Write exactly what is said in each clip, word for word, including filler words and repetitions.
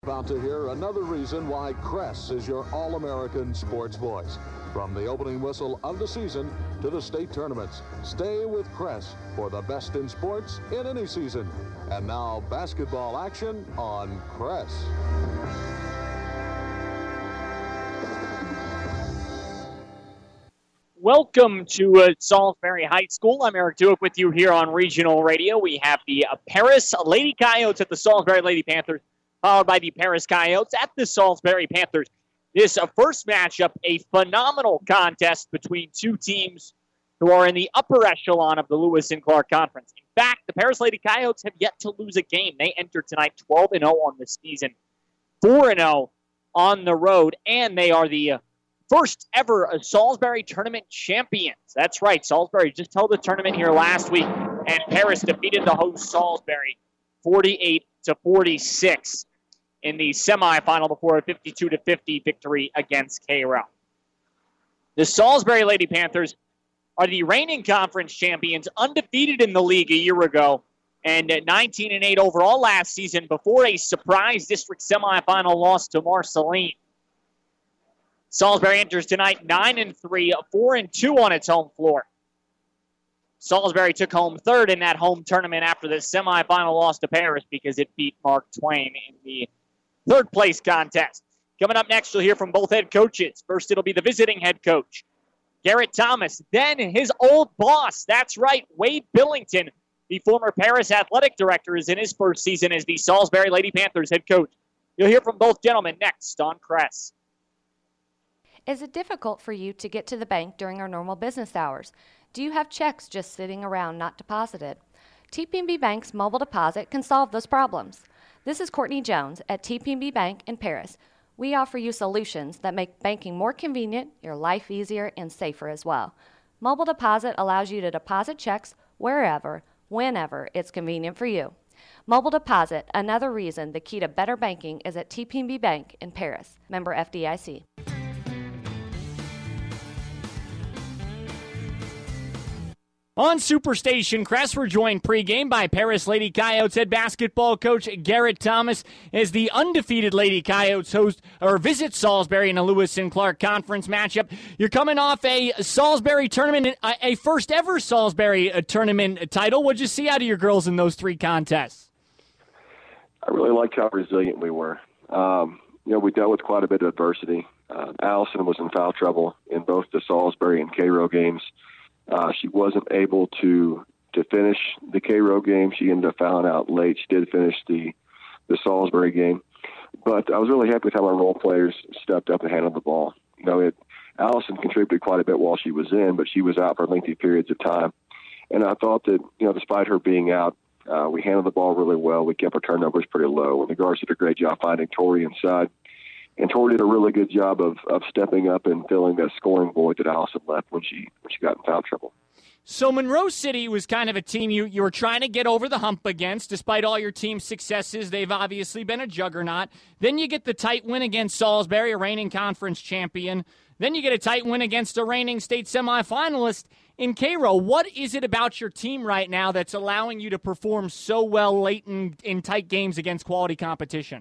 About to hear another reason why Kress is your All-American sports voice. From the opening whistle of the season to the state tournaments, stay with Kress for the best in sports in any season. And now basketball action on Kress. Welcome to uh, Salisbury High School. I'm Eric Duke with you here on Regional Radio. We have the uh, Paris Lady Coyotes at the Salisbury Lady Panthers, followed by the Paris Coyotes at the Salisbury Panthers. This uh, first matchup, a phenomenal contest between two teams who are in the upper echelon of the Lewis and Clark Conference. In fact, the Paris Lady Coyotes have yet to lose a game. They enter tonight twelve and oh on the season, four and oh on the road, and they are the uh, first ever uh, Salisbury tournament champions. That's right, Salisbury just held the tournament here last week, and Paris defeated the host Salisbury forty-eight to forty-six in the semifinal before a fifty-two to fifty victory against Cairo. The Salisbury Lady Panthers are the reigning conference champions, undefeated in the league a year ago, and at nineteen and eight overall last season before a surprise district semifinal loss to Marceline. Salisbury enters tonight nine and three, four and two on its home floor. Salisbury took home third in that home tournament after the semifinal loss to Paris because it beat Mark Twain in the third place contest. Coming up next, you'll hear from both head coaches. First, it'll be the visiting head coach, Garrett Thomas. Then his old boss, that's right, Wade Billington, the former Paris athletic director, is in his first season as the Salisbury Lady Panthers head coach. You'll hear from both gentlemen next on Kress. Is it difficult for you to get to the bank during our normal business hours? Do you have checks just sitting around not deposited? T P M B Bank's mobile deposit can solve those problems. This is Courtney Jones at T P M B Bank in Paris. We offer you solutions that make banking more convenient, your life easier, and safer as well. Mobile deposit allows you to deposit checks wherever, whenever it's convenient for you. Mobile deposit, another reason the key to better banking is at T P M B Bank in Paris. Member F D I C. On Superstation, Kress, we're joined pregame by Paris Lady Coyotes head basketball coach Garrett Thomas as the undefeated Lady Coyotes host or visit Salisbury in a Lewis and Clark Conference matchup. You're coming off a Salisbury tournament, a first ever Salisbury tournament title. What'd you see out of your girls in those three contests? I really liked how resilient we were. Um, you know, we dealt with quite a bit of adversity. Uh, Allison was in foul trouble in both the Salisbury and Cairo games. Uh, she wasn't able to to finish the Cairo game. She ended up fouling out late. She did finish the the Salisbury game. But I was really happy with how our role players stepped up and handled the ball. You know, it, Allison contributed quite a bit while she was in, but she was out for lengthy periods of time. And I thought that, you know, despite her being out, uh, we handled the ball really well. We kept our turnovers pretty low. And the guards did a great job finding Tori inside. And Tori did a really good job of, of stepping up and filling that scoring void that Allison left when she when she got in foul trouble. So Monroe City was kind of a team you, you were trying to get over the hump against. Despite all your team's successes, they've obviously been a juggernaut. Then you get the tight win against Salisbury, a reigning conference champion. Then you get a tight win against a reigning state semifinalist in Cairo. What is it about your team right now that's allowing you to perform so well late in, in tight games against quality competition?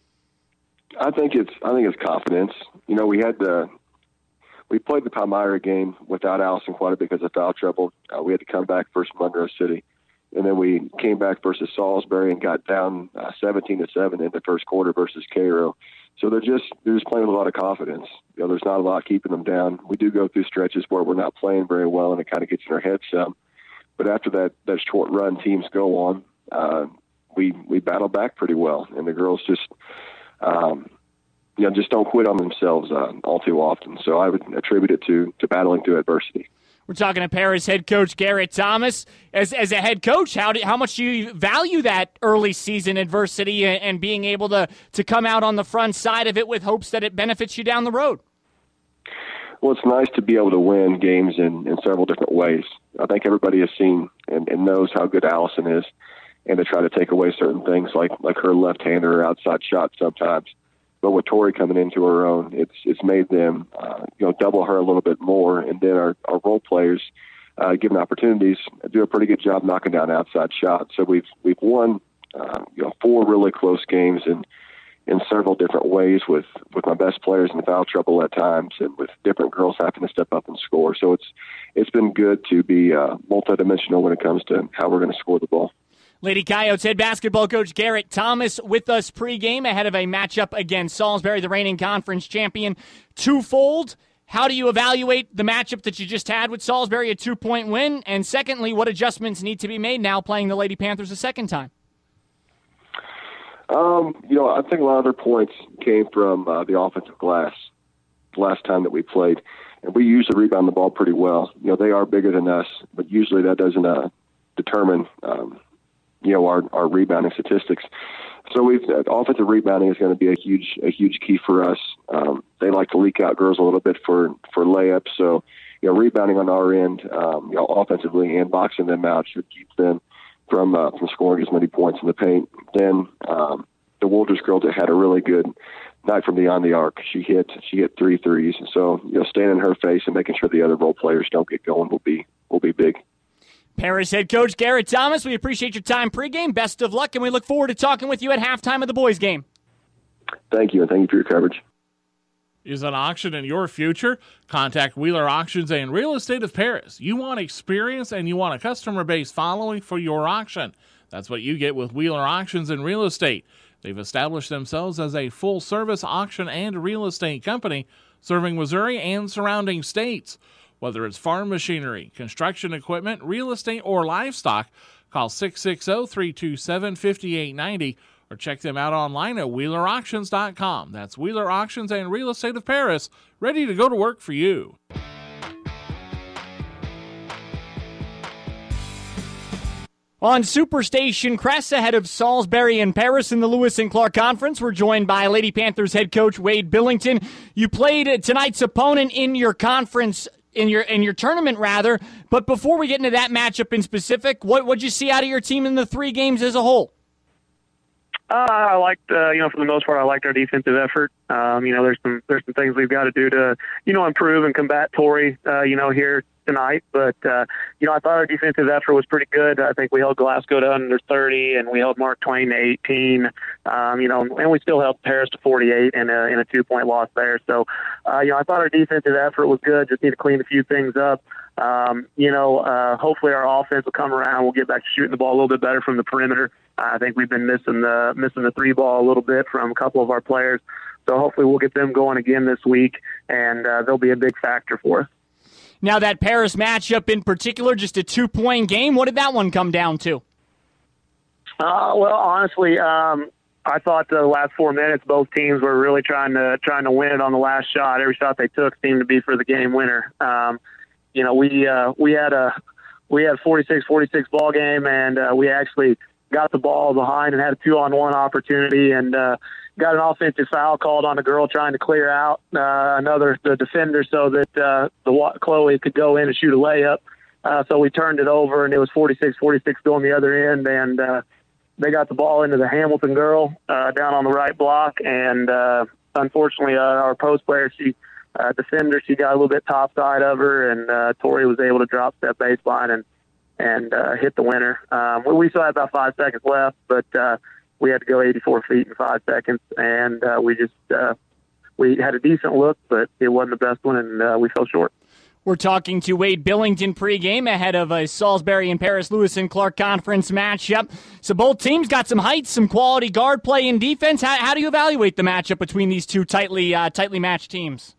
I think it's I think it's confidence. You know, we had the we played the Palmyra game without Allison quite a bit because of foul trouble. Uh, we had to come back versus Monroe City, and then we came back versus Salisbury and got down uh, seventeen to seven in the first quarter versus Cairo. So they're just they're just playing with a lot of confidence. You know, there's not a lot keeping them down. We do go through stretches where we're not playing very well, and it kind of gets in our heads some. But after that that short run teams go on, uh, we we battle back pretty well, and the girls just. Um, you know, just don't quit on themselves uh, all too often. So I would attribute it to to battling through adversity. We're talking to Paris head coach Garrett Thomas. As as a head coach, how do, how much do you value that early season adversity and, and being able to, to come out on the front side of it with hopes that it benefits you down the road? Well, it's nice to be able to win games in, in several different ways. I think everybody has seen and, and knows how good Allison is, and to try to take away certain things like, like her left-hander or outside shot sometimes. But with Tori coming into her own, it's it's made them uh, you know double her a little bit more, and then our, our role players, uh, given opportunities, do a pretty good job knocking down outside shots. So we've we've won uh, you know four really close games, and in several different ways with, with my best players in foul trouble at times and with different girls having to step up and score. So it's it's been good to be uh, multidimensional when it comes to how we're going to score the ball. Lady Coyotes head basketball coach Garrett Thomas with us pregame ahead of a matchup against Salisbury, the reigning conference champion. Twofold, how do you evaluate the matchup that you just had with Salisbury, a two-point win? And secondly, what adjustments need to be made now playing the Lady Panthers a second time? Um, you know, I think a lot of their points came from uh, the offensive glass the last time that we played. And we usually rebound the ball pretty well. You know, they are bigger than us, but usually that doesn't uh, determine, um, you know, our, our rebounding statistics. So we've uh, offensive rebounding is going to be a huge a huge key for us. Um, they like to leak out girls a little bit for, for layups. So, you know, rebounding on our end, um, you know, offensively and boxing them out should keep them from uh, from scoring as many points in the paint. Then um, the Wolders girl that had a really good night from beyond the arc. She hit she hit three threes. So, you know, staying in her face and making sure the other role players don't get going will be will be big. Paris head coach Garrett Thomas, we appreciate your time pregame. Best of luck, and we look forward to talking with you at halftime of the boys' game. Thank you, and thank you for your coverage. Is an auction in your future? Contact Wheeler Auctions and Real Estate of Paris. You want experience and you want a customer base following for your auction. That's what you get with Wheeler Auctions and Real Estate. They've established themselves as a full-service auction and real estate company serving Missouri and surrounding states. Whether it's farm machinery, construction equipment, real estate, or livestock, call six six zero, three two seven, five eight nine zero or check them out online at wheeler auctions dot com. That's Wheeler Auctions and Real Estate of Paris, ready to go to work for you. On Superstation Crest, ahead of Salisbury and Paris in the Lewis and Clark Conference, we're joined by Lady Panthers head coach Wade Billington. You played tonight's opponent in your conference, in your in your tournament rather. But before we get into that matchup in specific, what what'd you see out of your team in the three games as a whole? Uh, I liked, uh, you know, for the most part, I liked our defensive effort. Um, you know, there's some there's some things we've got to do to, you know, improve and combat Torrey, uh, you know, here tonight. But, uh, you know, I thought our defensive effort was pretty good. I think we held Glasgow to under thirty, and we held Mark Twain to eighteen. Um, you know, and we still held Paris to forty-eight in a, in a two-point loss there. So, uh, you know, I thought our defensive effort was good. Just need to clean a few things up. Um, you know, uh, hopefully our offense will come around. We'll get back to shooting the ball a little bit better from the perimeter. I think we've been missing the missing the three ball a little bit from a couple of our players. So hopefully we'll get them going again this week, and uh, they'll be a big factor for us. Now that Paris matchup in particular, just a two-point game. What did that one come down to? Uh, well, honestly, um, I thought the last four minutes both teams were really trying to trying to win it on the last shot. Every shot they took seemed to be for the game winner. Um, you know, we uh, we had a we had a forty-six forty-six ball game, and uh, we actually got the ball behind and had a two-on-one opportunity, and uh, got an offensive foul called on a girl trying to clear out uh, another the defender so that uh, the Chloe could go in and shoot a layup. Uh, so we turned it over, and it was forty-six forty-six going the other end, and uh, they got the ball into the Hamilton girl uh, down on the right block, and uh, unfortunately uh, our post player, she uh, defender, she got a little bit top side of her, and uh, Torrey was able to drop that baseline and and uh, hit the winner. Um, we still had about five seconds left, but uh, we had to go eighty-four feet in five seconds, and uh, we just uh, we had a decent look, but it wasn't the best one, and uh, we fell short. We're talking to Wade Billington pregame ahead of a Salisbury and Paris Lewis and Clark Conference matchup. So both teams got some height, some quality guard play and defense. How, how do you evaluate the matchup between these two tightly uh, tightly matched teams?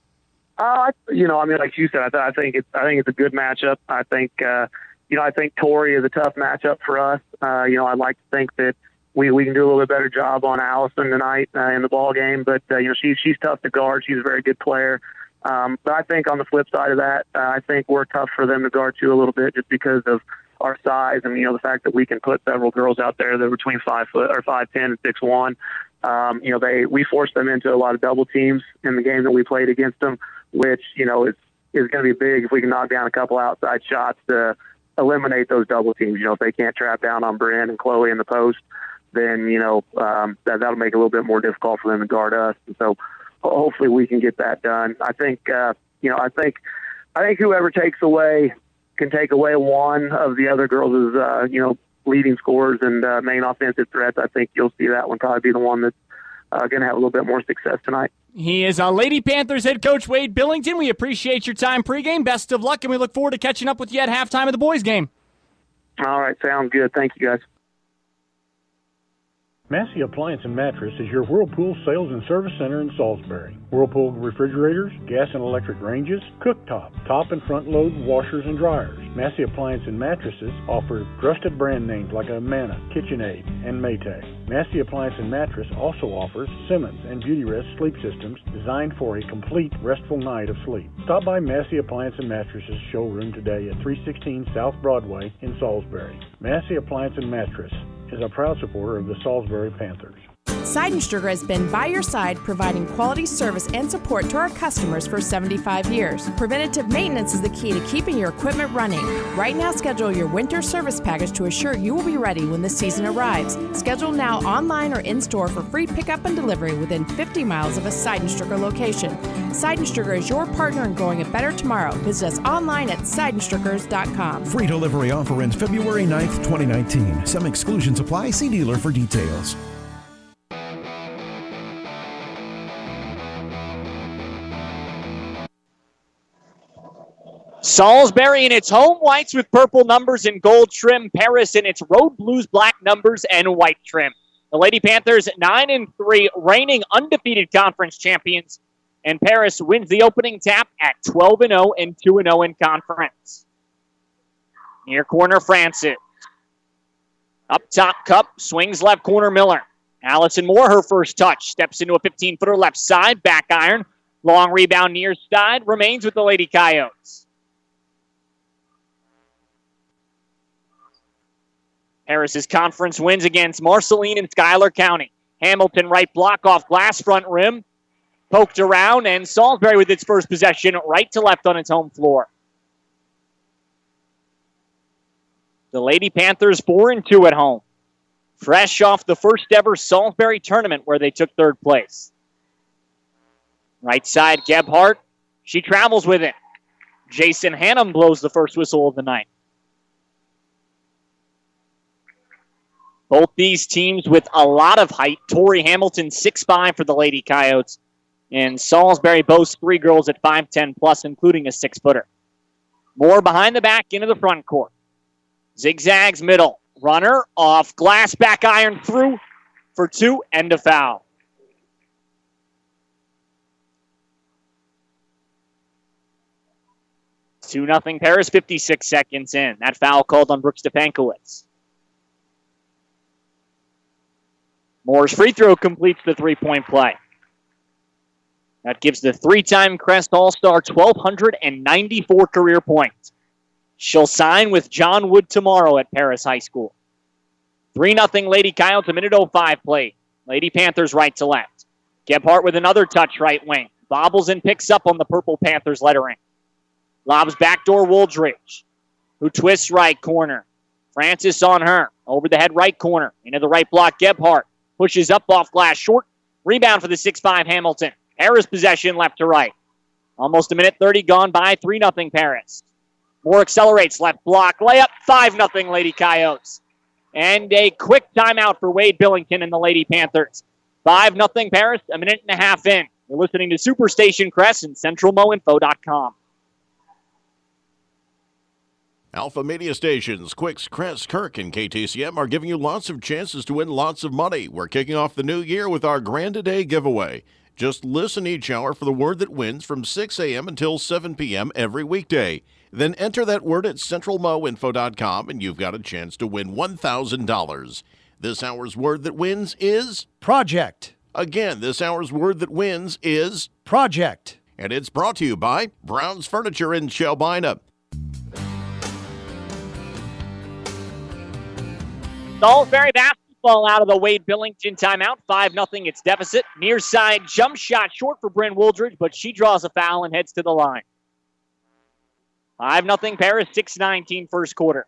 Uh, you know, I mean, like you said, I, th- I think it's I think it's a good matchup. I think. Uh, You know, I think Torrey is a tough matchup for us. Uh, you know, I'd like to think that we, we can do a little bit better job on Allison tonight uh, in the ball game. But, uh, you know, she, she's tough to guard. She's a very good player. Um, but I think on the flip side of that, uh, I think we're tough for them to guard too a little bit just because of our size and, you know, the fact that we can put several girls out there that are between five foot or five ten and six one. Um, you know, they we forced them into a lot of double teams in the game that we played against them, which, you know, is, is going to be big if we can knock down a couple outside shots to eliminate those double teams. You know, if they can't trap down on Bryn and Chloe in the post, then, you know, um, that, that'll make it a little bit more difficult for them to guard us. And so hopefully we can get that done. I think, uh, you know, I think, I think whoever takes away can take away one of the other girls' uh, you know, leading scorers and uh, main offensive threats. I think you'll see that one probably be the one that's uh, going to have a little bit more success tonight. He is uh, Lady Panthers head coach Wade Billington. We appreciate your time pregame. Best of luck, and we look forward to catching up with you at halftime of the boys' game. All right, sounds good. Thank you, guys. Massey Appliance and Mattress is your Whirlpool sales and service center in Salisbury. Whirlpool refrigerators, gas and electric ranges, cooktop, top and front load washers and dryers. Massey Appliance and Mattresses offer trusted brand names like Amana, KitchenAid, and Maytag. Massey Appliance and Mattress also offers Simmons and Beautyrest sleep systems designed for a complete restful night of sleep. Stop by Massey Appliance and Mattresses showroom today at three sixteen South Broadway in Salisbury. Massey Appliance and Mattress is a proud supporter of the Salisbury Panthers. Seidenstriger has been by your side providing quality service and support to our customers for seventy-five years. Preventative maintenance is the key to keeping your equipment running. Right now, schedule your winter service package to assure you will be ready when the season arrives. Schedule now online or in-store for free pickup and delivery within fifty miles of a Seidenstriger location. Seidenstriger is your partner in growing a better tomorrow. Visit us online at seidenstrigers dot com. Free delivery offer ends February ninth, twenty nineteen. Some exclusions apply. See dealer for details. Salisbury in its home whites with purple numbers and gold trim. Paris in its road blues, black numbers, and white trim. The Lady Panthers nine and three, reigning undefeated conference champions. And Paris wins the opening tap at twelve and oh and two and oh in conference. Near corner, Francis. Up top, Cup. Swings left corner, Miller. Allison Moore, her first touch. Steps into a fifteen-footer left side. Back iron. Long rebound near side. Remains with the Lady Coyotes. Harris's conference wins against Marceline and Schuyler County. Hamilton right block off glass front rim. Poked around, and Salisbury with its first possession right to left on its home floor. The Lady Panthers four and two at home. Fresh off the first ever Salisbury tournament where they took third place. Right side, Gebhardt. She travels with it. Jason Hannum blows the first whistle of the night. Both these teams with a lot of height. Tori Hamilton, six five for the Lady Coyotes. And Salisbury boasts three girls at five ten plus, including a six-footer. Moore behind the back into the front court. Zigzags middle. Runner off glass, back iron through for two, and a foul. two nothing Paris, fifty-six seconds in. That foul called on Brooke Stepankowitz. Moore's free throw completes the three-point play. That gives the three-time Crest All-Star one thousand two hundred ninety-four career points. She'll sign with John Wood tomorrow at Paris High School. three nothing Lady Coyotes, a minute oh five played. Lady Panthers right to left. Gebhardt with another touch right wing. Bobbles and picks up on the Purple Panthers lettering. Lobs backdoor Wooldridge, who twists right corner. Francis on her. Over the head right corner. Into the right block, Gebhardt. Pushes up off glass short. Rebound for the six five Hamilton. Paris possession left to right. Almost a minute thirty gone by. three nothing Paris. Moore accelerates. Left block. Layup. five nothing Lady Coyotes. And a quick timeout for Wade Billington and the Lady Panthers. five nothing Paris. A minute and a half in. You're listening to Superstation Crest and Central Mo Info dot com. Alpha Media Stations, Quicks, Crest, Kirk, and K T C M are giving you lots of chances to win lots of money. We're kicking off the new year with our Grand A Day giveaway. Just listen each hour for the word that wins from six a.m. until seven p.m. every weekday. Then enter that word at Central Mo Info dot com and you've got a chance to win one thousand dollars. This hour's word that wins is project. Again, this hour's word that wins is project. And it's brought to you by Brown's Furniture in Shelbina. Salisbury basketball out of the Wade Billington timeout. five nothing its deficit. Near side jump shot short for Bryn Wooldridge, but she draws a foul and heads to the line. five nothing Paris, six nineteen first quarter.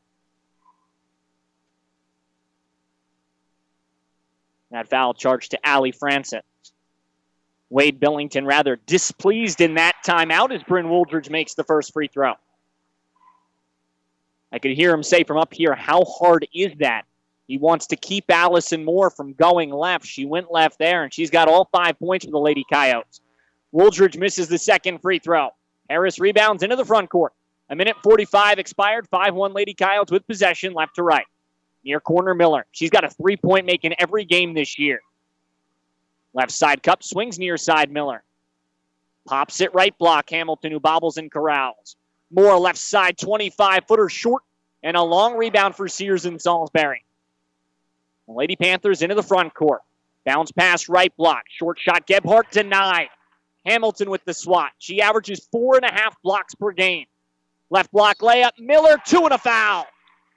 That foul charged to Allie Francis. Wade Billington rather displeased in that timeout as Bryn Wooldridge makes the first free throw. I could hear him say from up here, how hard is that He wants to keep Allison Moore from going left. She went left there, and she's got all five points for the Lady Coyotes. Wooldridge misses the second free throw. Harris rebounds into the front court. A minute forty-five expired. five one Lady Coyotes with possession left to right. Near corner Miller. She's got a three-point make in every game this year. Left side cup, swings near side Miller. Pops it right block. Hamilton, who bobbles and corrals. Moore left side, twenty-five-footer short, and a long rebound for Sears and Salisbury. The Lady Panthers into the front court. Bounce pass right block. Short shot, Gebhardt denied. Hamilton with the swat. She averages four and a half blocks per game. Left block layup, Miller, two and a foul.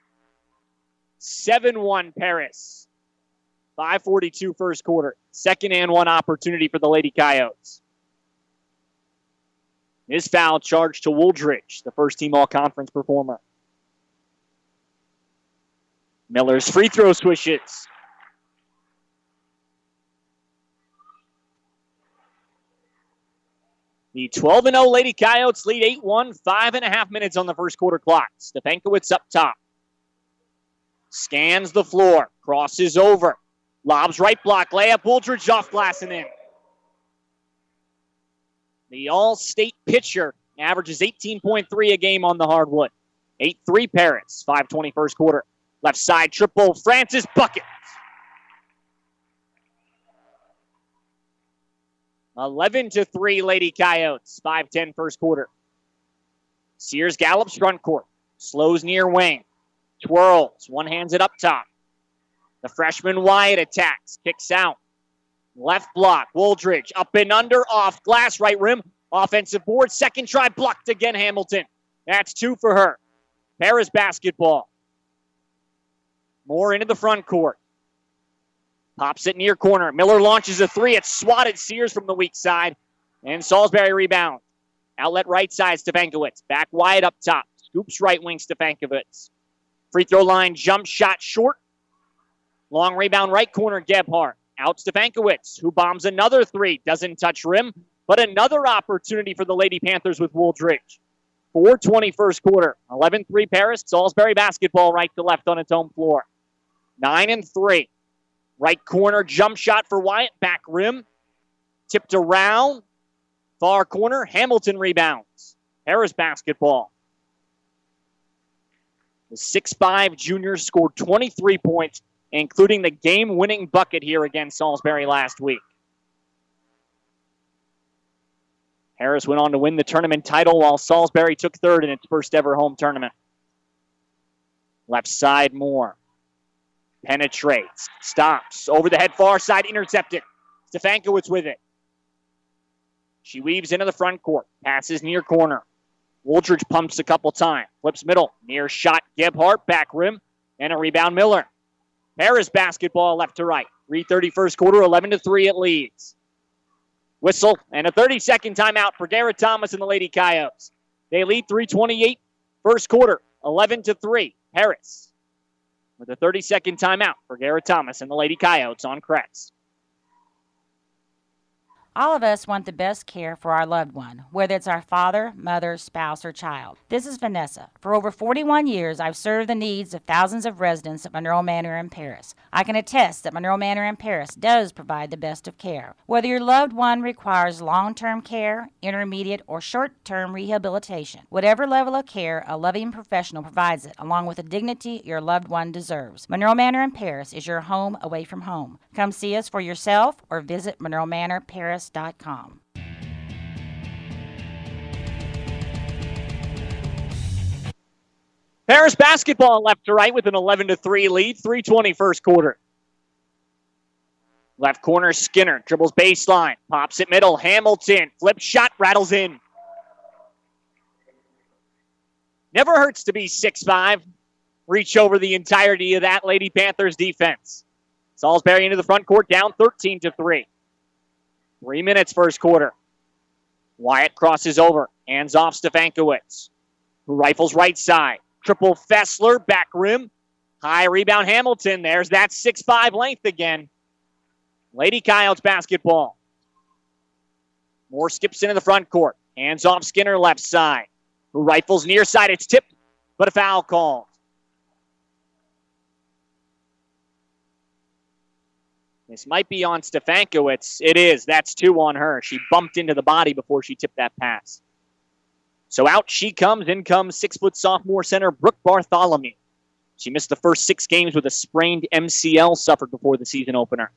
seven one Paris. five forty-two first quarter. Second and one opportunity for the Lady Coyotes. His foul charge to Wooldridge, the first team all-conference performer. Miller's free throw swishes. The twelve and oh Lady Coyotes lead eight one, five and a half minutes on the first quarter clock. Stefankowitz up top. Scans the floor, crosses over. Lobs right block, layup, Wooldridge off glass and in. The all-state pitcher averages eighteen point three a game on the hardwood. eight three Paris, five twenty first quarter. Left side triple, Francis bucket. eleven to three Lady Coyotes, five ten first quarter. Sears gallops front court, slows near wing, twirls, one hands it up top. The freshman Wyatt attacks, kicks out. Left block, Wooldridge, up and under, off glass, right rim, offensive board, second try, blocked again, Hamilton. That's two for her. Paris basketball. Moore into the front court. Pops it near corner. Miller launches a three. It's swatted Sears from the weak side. And Salisbury rebound. Outlet right side, Stefankowitz. Back wide up top. Scoops right wing, Stefankowitz. Free throw line, jump shot short. Long rebound right corner, Gebhardt. Out Stefankowitz, who bombs another three. Doesn't touch rim, but another opportunity for the Lady Panthers with Wooldridge. four twenty first quarter. eleven three Paris. Salisbury basketball right to left on its home floor. nine and three. Right corner, jump shot for Wyatt. Back rim. Tipped around. Far corner. Hamilton rebounds. Paris basketball. The six five junior scored twenty-three points, including the game-winning bucket here against Salisbury last week. Harris went on to win the tournament title while Salisbury took third in its first ever home tournament. Left side, Moore. Penetrates. Stops. Over the head, far side, intercepted. Stefankowitz with it. She weaves into the front court. Passes near corner. Wooldridge pumps a couple times. Flips middle. Near shot, Gebhardt. Back rim. And a rebound, Miller. Paris basketball left to right. three thirty first quarter, eleven to three it leads. Whistle and a thirty-second timeout for Garrett Thomas and the Lady Coyotes. They lead three twenty-eight first quarter, eleven to three. Harris with a thirty-second timeout for Garrett Thomas and the Lady Coyotes on Crest. All of us want the best care for our loved one, whether it's our father, mother, spouse, or child. This is Vanessa. For over forty-one years, I've served the needs of thousands of residents at Monroe Manor in Paris. I can attest that Monroe Manor in Paris does provide the best of care. Whether your loved one requires long-term care, intermediate, or short-term rehabilitation, whatever level of care, a loving professional provides it, along with the dignity your loved one deserves. Monroe Manor in Paris is your home away from home. Come see us for yourself or visit monroe manor paris dot com. Paris basketball left to right with an eleven to three lead, three twenty first quarter. Left corner, Skinner dribbles baseline, pops it middle, Hamilton, flip shot, rattles in. Never hurts to be six five. Reach over the entirety of that Lady Panthers defense. Salisbury into the front court, down thirteen to three. Three minutes first quarter. Wyatt crosses over, hands off Stefankowitz, who rifles right side. Triple Fessler, back rim. High rebound Hamilton. There's that six five length again. Lady Coyotes basketball. Moore skips into the front court. Hands off Skinner left side, who rifles near side. It's tipped, but a foul call. This might be on Stefankowitz. It is. That's two on her. She bumped into the body before she tipped that pass. So out she comes. In comes six-foot sophomore center Brooke Bartholomew. She missed the first six games with a sprained M C L suffered before the season opener.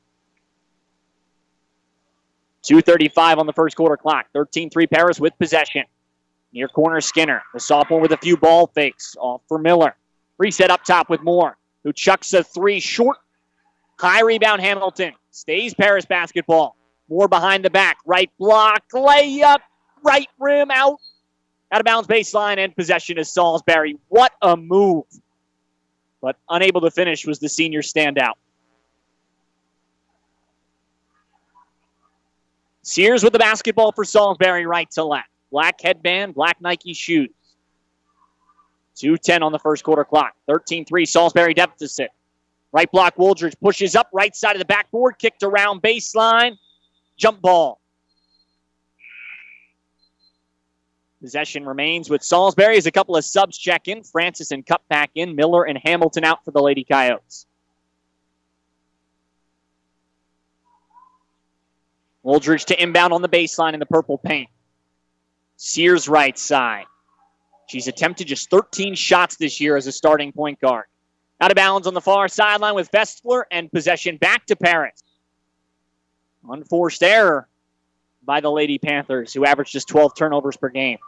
two thirty-five on the first quarter clock. thirteen three Paris with possession. Near corner Skinner. The sophomore with a few ball fakes. Off for Miller. Reset up top with Moore, who chucks a three short. High rebound Hamilton. Stays Paris basketball. Moore behind the back. Right block. Layup. Right rim out. Out of bounds baseline and possession is Salisbury. What a move. But unable to finish was the senior standout. Sears with the basketball for Salisbury, right to left. Black headband, black Nike shoes. two ten on the first quarter clock. thirteen three Salisbury deficit. Right block, Wooldridge pushes up, right side of the backboard, kicked around baseline. Jump ball. Possession remains with Salisbury as a couple of subs check in. Francis and Cup back in. Miller and Hamilton out for the Lady Coyotes. Wooldridge to inbound on the baseline in the purple paint. Sears right side. She's attempted just thirteen shots this year as a starting point guard. Out of bounds on the far sideline with Fessler, and possession back to Paris. Unforced error by the Lady Panthers, who averaged just twelve turnovers per game.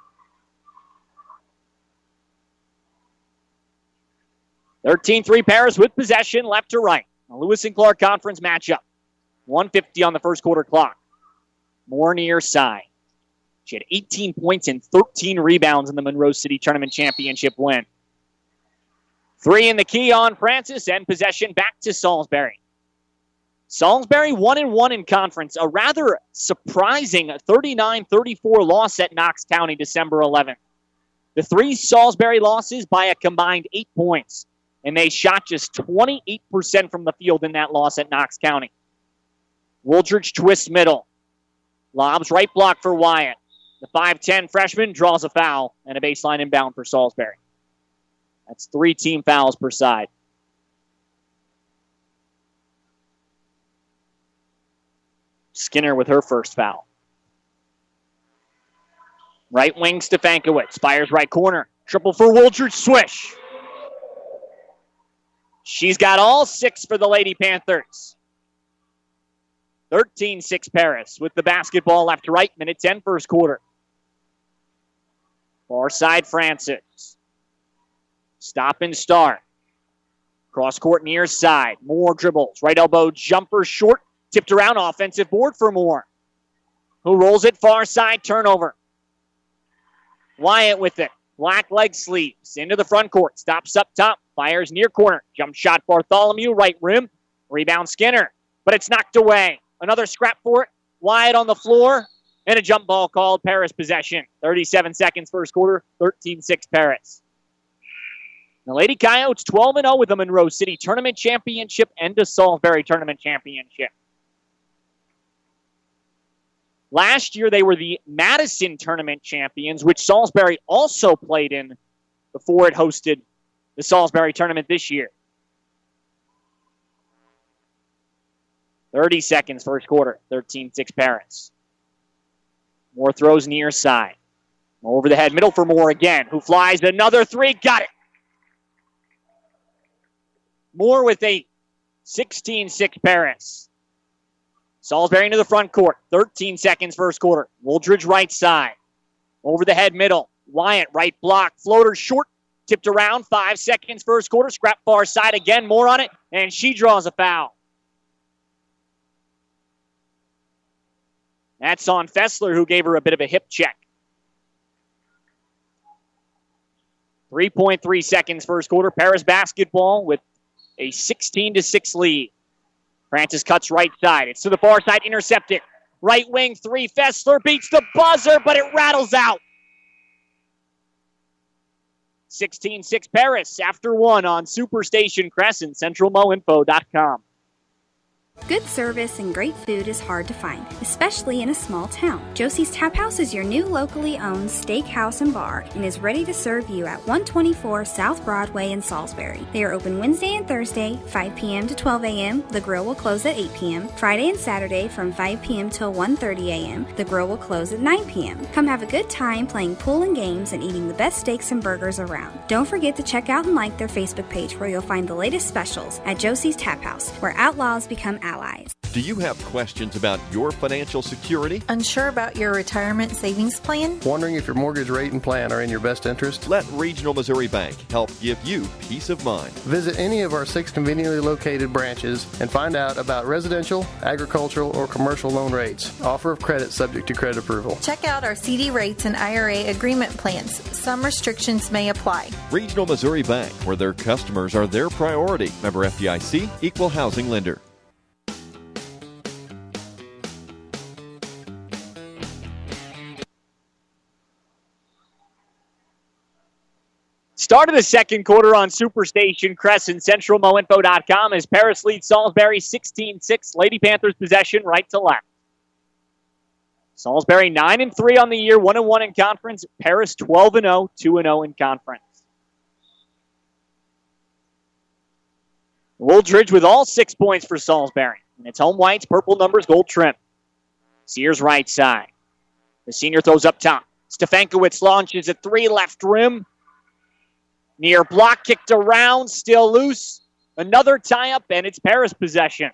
thirteen three Paris with possession, left to right. A Lewis and Clark Conference matchup. one fifty on the first quarter clock. Moore near side. She had eighteen points and thirteen rebounds in the Monroe City Tournament Championship win. Three in the key on Francis, and possession back to Salisbury. Salisbury one and one in conference. A rather surprising thirty-nine thirty-four loss at Knox County December eleventh. The three Salisbury losses by a combined eight points, and they shot just twenty-eight percent from the field in that loss at Knox County. Wooldridge twists middle. Lobs right block for Wyatt. The five ten freshman draws a foul and a baseline inbound for Salisbury. That's three team fouls per side. Skinner with her first foul. Right wing Stefankowitz. Fires right corner. Triple for Wooldridge. Swish. She's got all six for the Lady Panthers. thirteen six Paris with the basketball left to right. Minute ten first quarter. Far side Francis. Stop and start. Cross court near side. Moore dribbles. Right elbow jumper short. Tipped around, offensive board for Moore. Who rolls it far side, turnover. Wyatt with it. Black leg sleeves. Into the front court. Stops up top. Fires near corner. Jump shot Bartholomew. Right rim. Rebound Skinner. But it's knocked away. Another scrap for it. Wyatt on the floor. And a jump ball called. Paris possession. thirty-seven seconds first quarter. thirteen six Paris. The Lady Coyotes twelve and oh with the Monroe City Tournament Championship and the Salisbury Tournament Championship. Last year, they were the Madison Tournament champions, which Salisbury also played in before it hosted the Salisbury Tournament this year. thirty seconds first quarter, thirteen six Paris. Moore throws near side. Over the head, middle for Moore again, who flies another three. Got it. Moore with eight. sixteen six Paris. Salisbury into the front court. thirteen seconds first quarter. Wooldridge right side. Over the head middle. Wyatt right block. Floater short. Tipped around. Five seconds first quarter. Scrap far side again. Moore on it. And she draws a foul. That's on Fessler, who gave her a bit of a hip check. three point three seconds first quarter. Paris basketball with a sixteen to six lead. Francis cuts right side. It's to the far side, intercepted. Right wing three. Fessler beats the buzzer, but it rattles out. sixteen six Paris after one on Superstation Crescent, central mo info dot com. Good service and great food is hard to find, especially in a small town. Josie's Tap House is your new locally owned steakhouse and bar and is ready to serve you at one twenty-four South Broadway in Salisbury. They are open Wednesday and Thursday, five p.m. to twelve a.m. The grill will close at eight p.m. Friday and Saturday from five p.m. till one thirty a.m. The grill will close at nine p.m. Come have a good time playing pool and games and eating the best steaks and burgers around. Don't forget to check out and like their Facebook page where you'll find the latest specials at Josie's Tap House, where outlaws become allies. Do you have questions about your financial security? Unsure about your retirement savings plan? Wondering if your mortgage rate and plan are in your best interest? Let Regional Missouri Bank help give you peace of mind. Visit any of our six conveniently located branches and find out about residential, agricultural, or commercial loan rates. Offer of credit subject to credit approval. Check out our C D rates and I R A agreement plans. Some restrictions may apply. Regional Missouri Bank, where their customers are their priority. Member F D I C, Equal Housing Lender. Start of the second quarter on Superstation Crescent, Central Mo Info dot com as Paris leads Salisbury sixteen six. Lady Panthers possession right to left. Salisbury nine and three on the year, one and one in conference. Paris twelve and oh, two and oh in conference. Wooldridge with all six points for Salisbury. And it's home whites, purple numbers, gold trim. Sears right side. The senior throws up top. Stefankowitz launches at three, left rim. Near block, kicked around, still loose. Another tie-up, and it's Paris possession.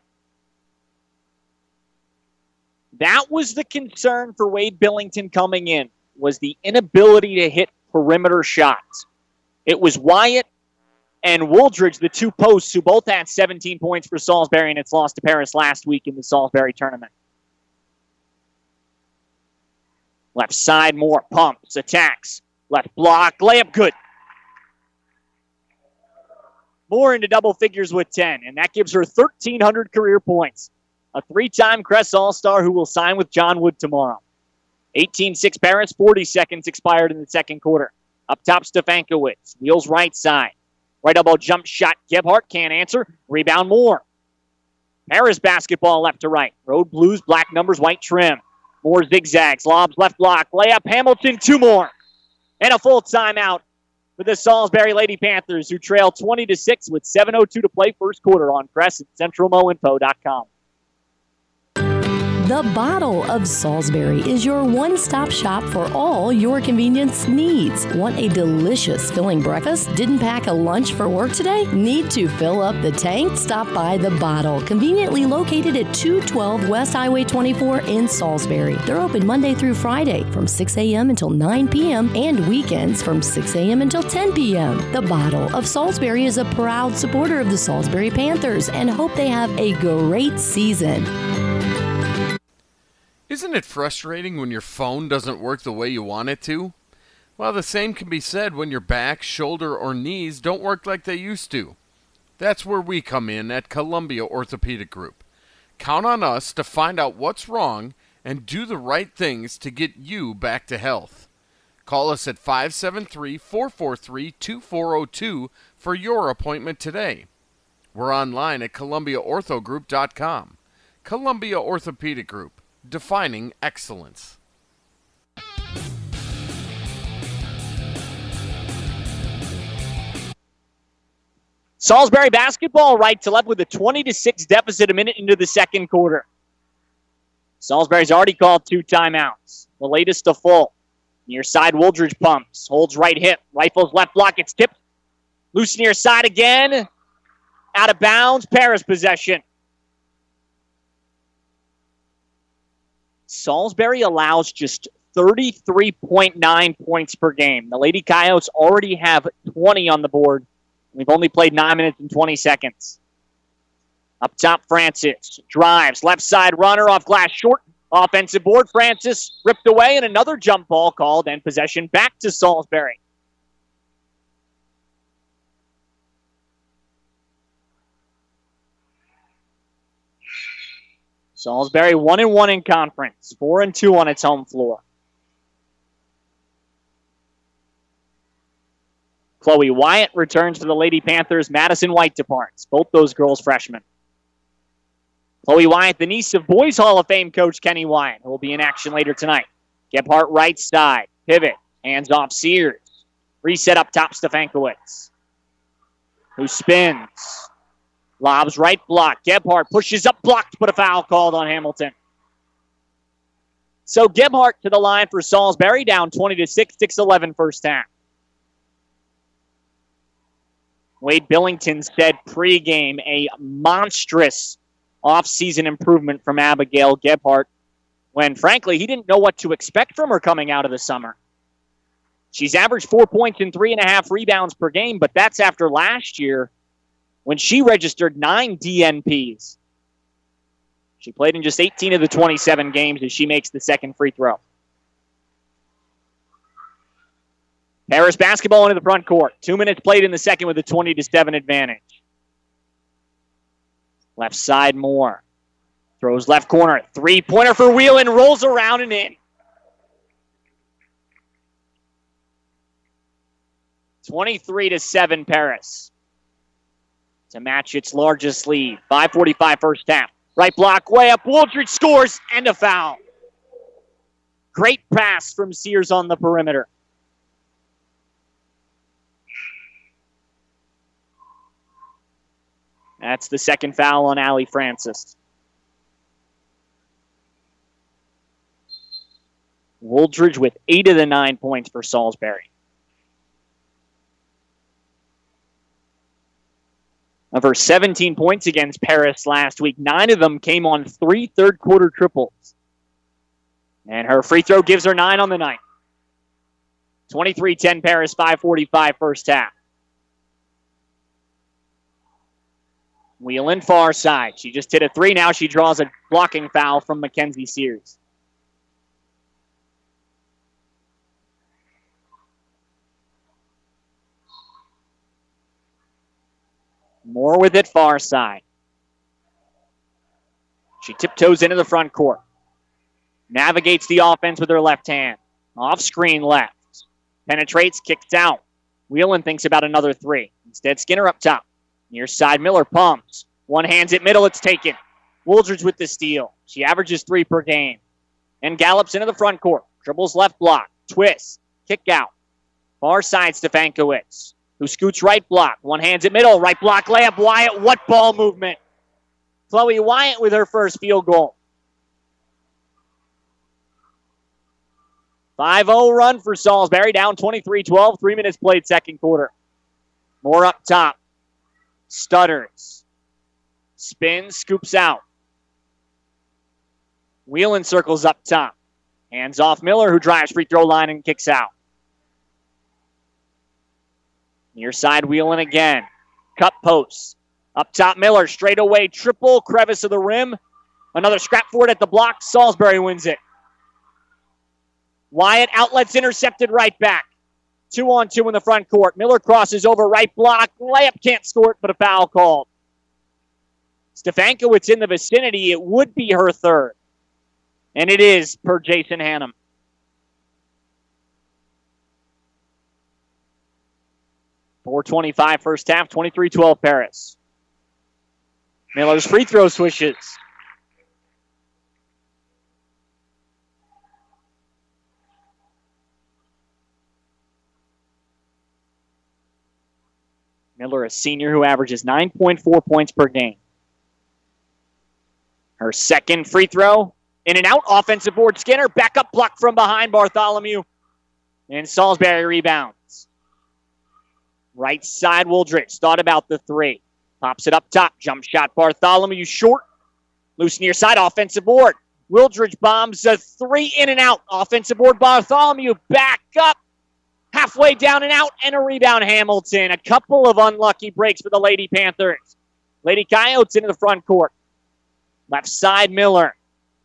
That was the concern for Wade Billington coming in, was the inability to hit perimeter shots. It was Wyatt and Wooldridge, the two posts, who both had seventeen points for Salisbury, and it's lost to Paris last week in the Salisbury tournament. Left side, Moore pumps, attacks. Left block, layup good. Moore into double figures with ten, and that gives her thirteen hundred career points. A three-time Crest All-Star who will sign with John Wood tomorrow. eighteen six Paris, forty seconds expired in the second quarter. Up top, Stefankowitz. Wheels right side. Right elbow jump shot. Gebhardt can't answer. Rebound Moore. Paris basketball left to right. Road blues, black numbers, white trim. Moore zigzags. Lobs left block. Layup Hamilton, two more. And a full timeout for the Salisbury Lady Panthers, who trail twenty to six with seven oh two to play first quarter on Crescent, Central Mo Info dot com. The Bottle of Salisbury is your one-stop shop for all your convenience needs. Want a delicious filling breakfast? Didn't pack a lunch for work today? Need to fill up the tank? Stop by The Bottle, conveniently located at two twelve West Highway twenty-four in Salisbury. They're open Monday through Friday from six a.m. until nine p.m. and weekends from six a.m. until ten p.m. The Bottle of Salisbury is a proud supporter of the Salisbury Panthers and hope they have a great season. Isn't it frustrating when your phone doesn't work the way you want it to? Well, the same can be said when your back, shoulder, or knees don't work like they used to. That's where we come in at Columbia Orthopedic Group. Count on us to find out what's wrong and do the right things to get you back to health. Call us at five seven three, four four three, two four zero two for your appointment today. We're online at columbia ortho group dot com. Columbia Orthopedic Group. Defining excellence. Salisbury basketball right to left with a twenty to six deficit a minute into the second quarter. Salisbury's already called two timeouts. The latest to full. Near side, Wooldridge pumps. Holds right hip. Rifles left block. It's tipped. Loose near side again. Out of bounds. Paris possession. Salisbury allows just thirty-three point nine points per game. The Lady Coyotes already have twenty on the board. We've only played nine minutes and twenty seconds. Up top, Francis drives. Left side runner off glass short. Offensive board. Francis ripped away and another jump ball called and possession back to Salisbury. Salisbury one and one in conference, four and two on its home floor. Chloe Wyatt returns for the Lady Panthers. Madison White departs. Both those girls freshmen. Chloe Wyatt, the niece of Boys Hall of Fame coach Kenny Wyatt, who will be in action later tonight. Gebhardt right side. Pivot. Hands off Sears. Reset up top Stefankowitz, who spins. Lobs right block. Gebhardt pushes up, blocked, but a foul called on Hamilton. So Gebhardt to the line for Salisbury, down twenty to six, six eleven first half. Wade Billington said pregame a monstrous offseason improvement from Abigail Gebhardt when, frankly, he didn't know what to expect from her coming out of the summer. She's averaged four points and three and a half rebounds per game, but that's after last year when she registered nine D N Ps. She played in just eighteen of the twenty-seven games as she makes the second free throw. Paris basketball into the front court. Two minutes played in the second with a twenty to seven advantage. Left side Moore. Throws left corner. Three-pointer for Whelan. Rolls around and in. twenty-three to seven Paris to match its largest lead. five forty-five first half. Right block, way up. Wooldridge scores and a foul. Great pass from Sears on the perimeter. That's the second foul on Allie Francis. Wooldridge with eight of the nine points for Salisbury. Of her seventeen points against Paris last week, nine of them came on three third-quarter triples. And her free throw gives her nine on the night. twenty-three ten Paris, five forty-five first half. Whelan far side. She just hit a three. Now she draws a blocking foul from Mackenzie Sears. Moore with it far side. She tiptoes into the front court. Navigates the offense with her left hand. Off screen left. Penetrates, kicks out. Whelan thinks about another three. Instead, Skinner up top. Near side, Miller pumps. One hand's at middle, it's taken. Wooldridge with the steal. She averages three per game. And gallops into the front court. Dribbles left block. Twist. Kick out. Far side, Stefankowitz, who scoots right block. One hand's at middle. Right block layup. Wyatt, what ball movement? Chloe Wyatt with her first field goal. five oh run for Salisbury. Down twenty-three twelve. Three minutes played second quarter. Moore up top. Stutters. Spins. Scoops out. Whelan circles up top. Hands off Miller, who drives free throw line and kicks out. Near side Whelan again. Cut posts. Up top Miller. Straight away triple. Crevice of the rim. Another scrap for it at the block. Salisbury wins it. Wyatt outlets intercepted right back. Two on two in the front court. Miller crosses over right block. Layup can't score it, but a foul called. Stefankowitz in the vicinity. It would be her third. And it is per Jason Hannum. four twenty-five first half, twenty-three twelve Paris. Miller's free throw swishes. Miller, a senior who averages nine point four points per game. Her second free throw. In and out, offensive board. Skinner, back up block from behind Bartholomew. And Salisbury rebounds. Right side, Wooldridge. Thought about the three. Pops it up top. Jump shot, Bartholomew short. Loose near side, offensive board. Wooldridge bombs a three in and out. Offensive board, Bartholomew back up. Halfway down and out, and a rebound, Hamilton. A couple of unlucky breaks for the Lady Panthers. Lady Coyotes into the front court. Left side, Miller.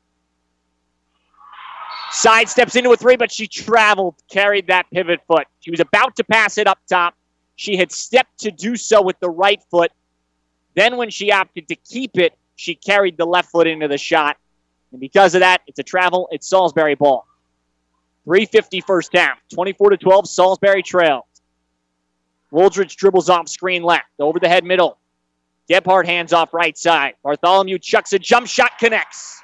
Side steps into a three, but she traveled, carried that pivot foot. She was about to pass it up top. She had stepped to do so with the right foot. Then when she opted to keep it, she carried the left foot into the shot. And because of that, it's a travel. It's Salisbury ball. three fifty first half. twenty-four to twelve, Salisbury trails. Wooldridge dribbles off screen left. Over the head middle. Gebhardt hands off right side. Bartholomew chucks a jump shot, connects.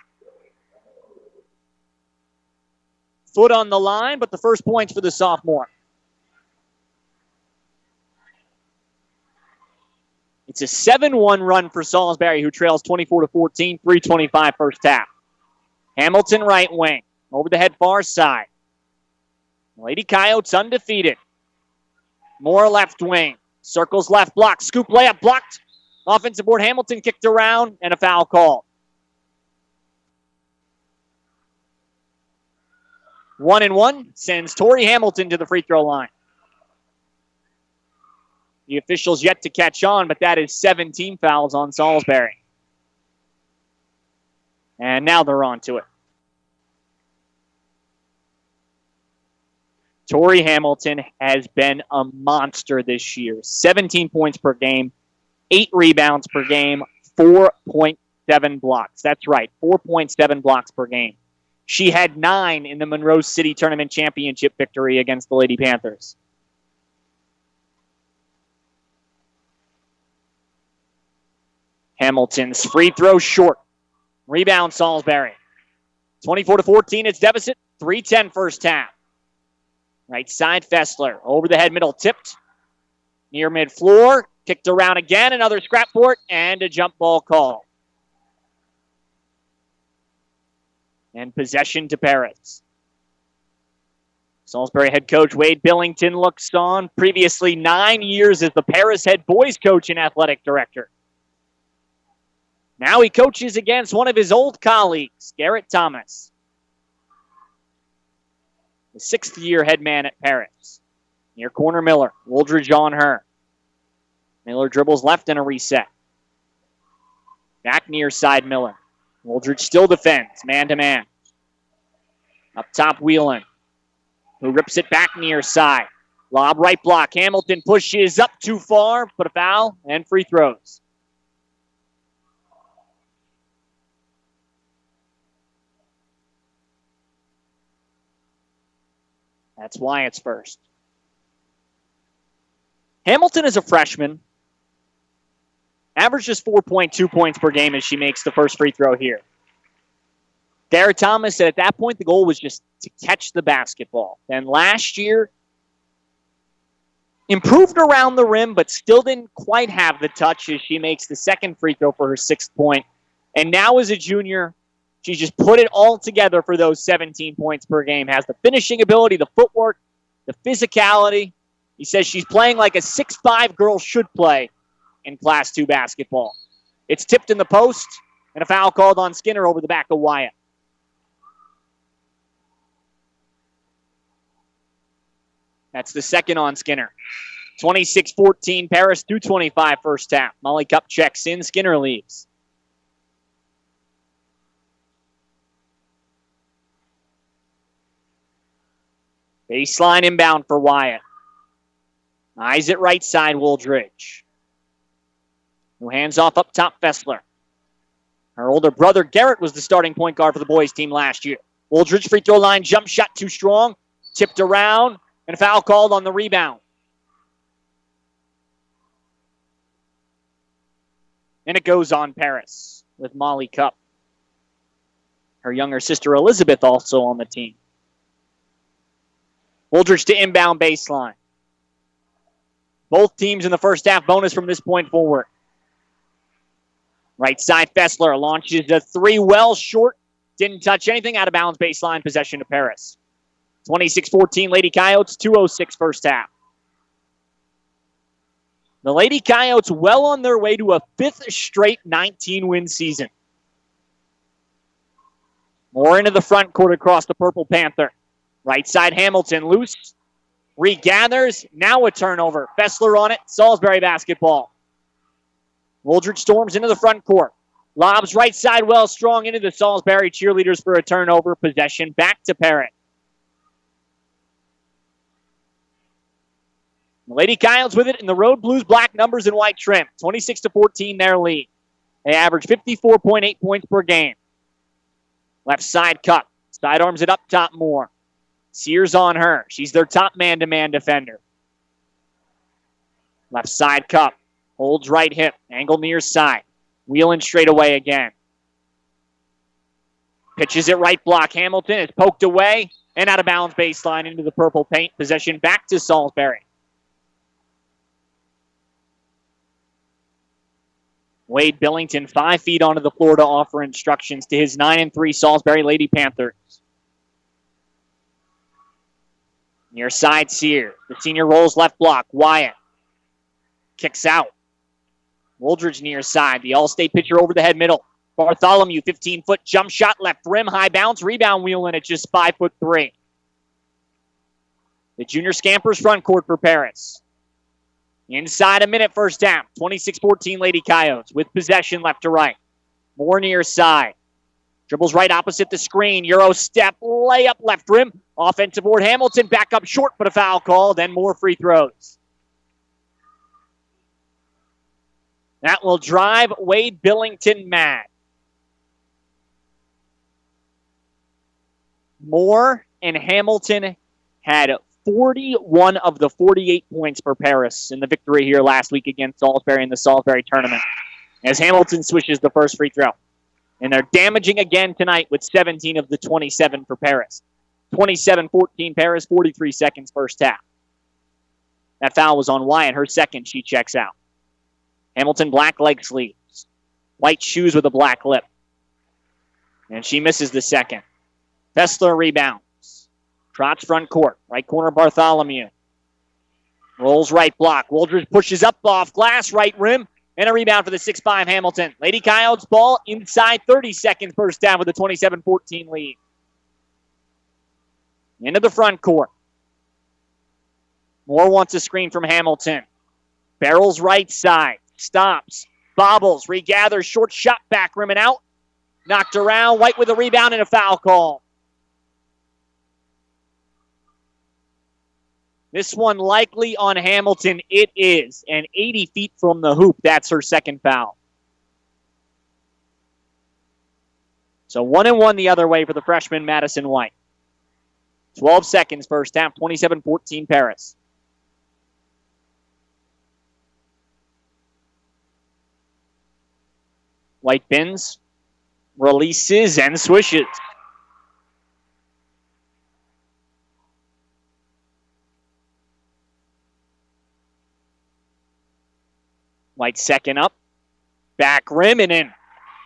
Foot on the line, but the first points for the sophomore. It's a seven one run for Salisbury, who trails twenty-four to fourteen, three twenty-five first half. Hamilton right wing, over the head far side. Lady Coyotes undefeated. Moore left wing, circles left block, scoop layup blocked. Offensive board, Hamilton kicked around, and a foul call. One and one sends Tori Hamilton to the free throw line. The officials yet to catch on, but that is seventeen fouls on Salisbury. And now they're on to it. Tori Hamilton has been a monster this year. seventeen points per game, eight rebounds per game, four point seven blocks. That's right, four point seven blocks per game. She had nine in the Monroe City Tournament Championship victory against the Lady Panthers. Hamilton's free throw short. Rebound Salisbury. twenty-four to fourteen, it's deficit. three ten first half. Right side Fessler. Over the head middle tipped. Near mid-floor. Kicked around again. Another scrap court and a jump ball call. And possession to Paris. Salisbury head coach Wade Billington looks on. Previously nine years as the Paris head boys coach and athletic director. Now he coaches against one of his old colleagues, Garrett Thomas. The sixth-year head man at Paris. Near corner Miller. Wooldridge on her. Miller dribbles left and a reset. Back near side Miller. Wooldridge still defends, man-to-man. Up top Whelan, who rips it back near side. Lob right block. Hamilton pushes up too far, but a foul and free throws. That's Wyatt's first. Hamilton is a freshman. Averages four point two points per game as she makes the first free throw here. Garrett Thomas said at that point the goal was just to catch the basketball. And last year, improved around the rim, but still didn't quite have the touch as she makes the second free throw for her sixth point. And now as a junior, she just put it all together for those seventeen points per game. Has the finishing ability, the footwork, the physicality. He says she's playing like a six five girl should play in Class two basketball. It's tipped in the post, and a foul called on Skinner over the back of Wyatt. That's the second on Skinner. twenty-six fourteen, Paris, two twenty-five first half. Molly Cup checks in, Skinner leaves. Baseline inbound for Wyatt. Eyes it right side, Wooldridge. Who hands off up top, Fessler. Her older brother, Garrett, was the starting point guard for the boys team last year. Wooldridge free throw line, jump shot too strong. Tipped around, and a foul called on the rebound. And it goes on Paris with Molly Cup. Her younger sister, Elizabeth, also on the team. Wooldridge to inbound baseline. Both teams in the first half bonus from this point forward. Right side, Fessler launches a three well short. Didn't touch anything. Out of bounds baseline, possession to Paris. twenty-six fourteen Lady Coyotes, two oh six first half. The Lady Coyotes well on their way to a fifth straight nineteen-win season. More into the front court across the Purple Panther. Right side, Hamilton loose. Regathers. Now a turnover. Fessler on it. Salisbury basketball. Wooldridge storms into the front court. Lobs right side well strong into the Salisbury cheerleaders for a turnover. Possession back to Parrott. The Lady Coyotes with it in the road blues, black numbers, and white trim. twenty-six to fourteen their lead. They average fifty-four point eight points per game. Left side cut. Sidearms it up top more. Sears on her. She's their top man-to-man defender. Left side cup. Holds right hip. Angle near side. Wheeling straight away again. Pitches it right block. Hamilton is poked away and out of bounds baseline into the purple paint. Possession back to Salisbury. Wade Billington five feet onto the floor to offer instructions to his nine and three Salisbury Lady Panthers. Near side Sears. The senior rolls left block. Wyatt kicks out. Woldridge near side. The All-State pitcher over the head middle. Bartholomew, fifteen-foot jump shot, left rim, high bounce, rebound wheeling at just five foot three. The junior scampers front court for Paris. Inside a minute, first down. twenty-six fourteen Lady Coyotes with possession left to right. More near side. Dribbles right opposite the screen. Euro step, layup, left rim. Offensive board, Hamilton back up short, but a foul call. Then more free throws. That will drive Wade Billington mad. Moore and Hamilton had forty-one of the forty-eight points for Paris in the victory here last week against Salisbury in the Salisbury tournament, as Hamilton swishes the first free throw. And they're damaging again tonight with seventeen of the twenty-seven for Paris. twenty-seven fourteen Paris, forty-three seconds first half. That foul was on Wyatt. Her second, she checks out. Hamilton black leg sleeves. White shoes with a black lip. And she misses the second. Fessler rebounds. Trots front court. Right corner Bartholomew. Rolls right block. Woldridge pushes up off glass. Right rim. And a rebound for the six five Hamilton. Lady Coyotes ball inside thirty seconds first down with a twenty-seven fourteen lead. Into the front court. Moore wants a screen from Hamilton. Barrels right side. Stops. Bobbles. Regathers. Short shot back. Rim and out. Knocked around. White with a rebound and a foul call. This one likely on Hamilton. It is. And eighty feet from the hoop. That's her second foul. So one and one the other way for the freshman Madison White. twelve seconds first half. twenty-seven fourteen Paris. White bins, releases, and swishes. White second up. Back rim and in.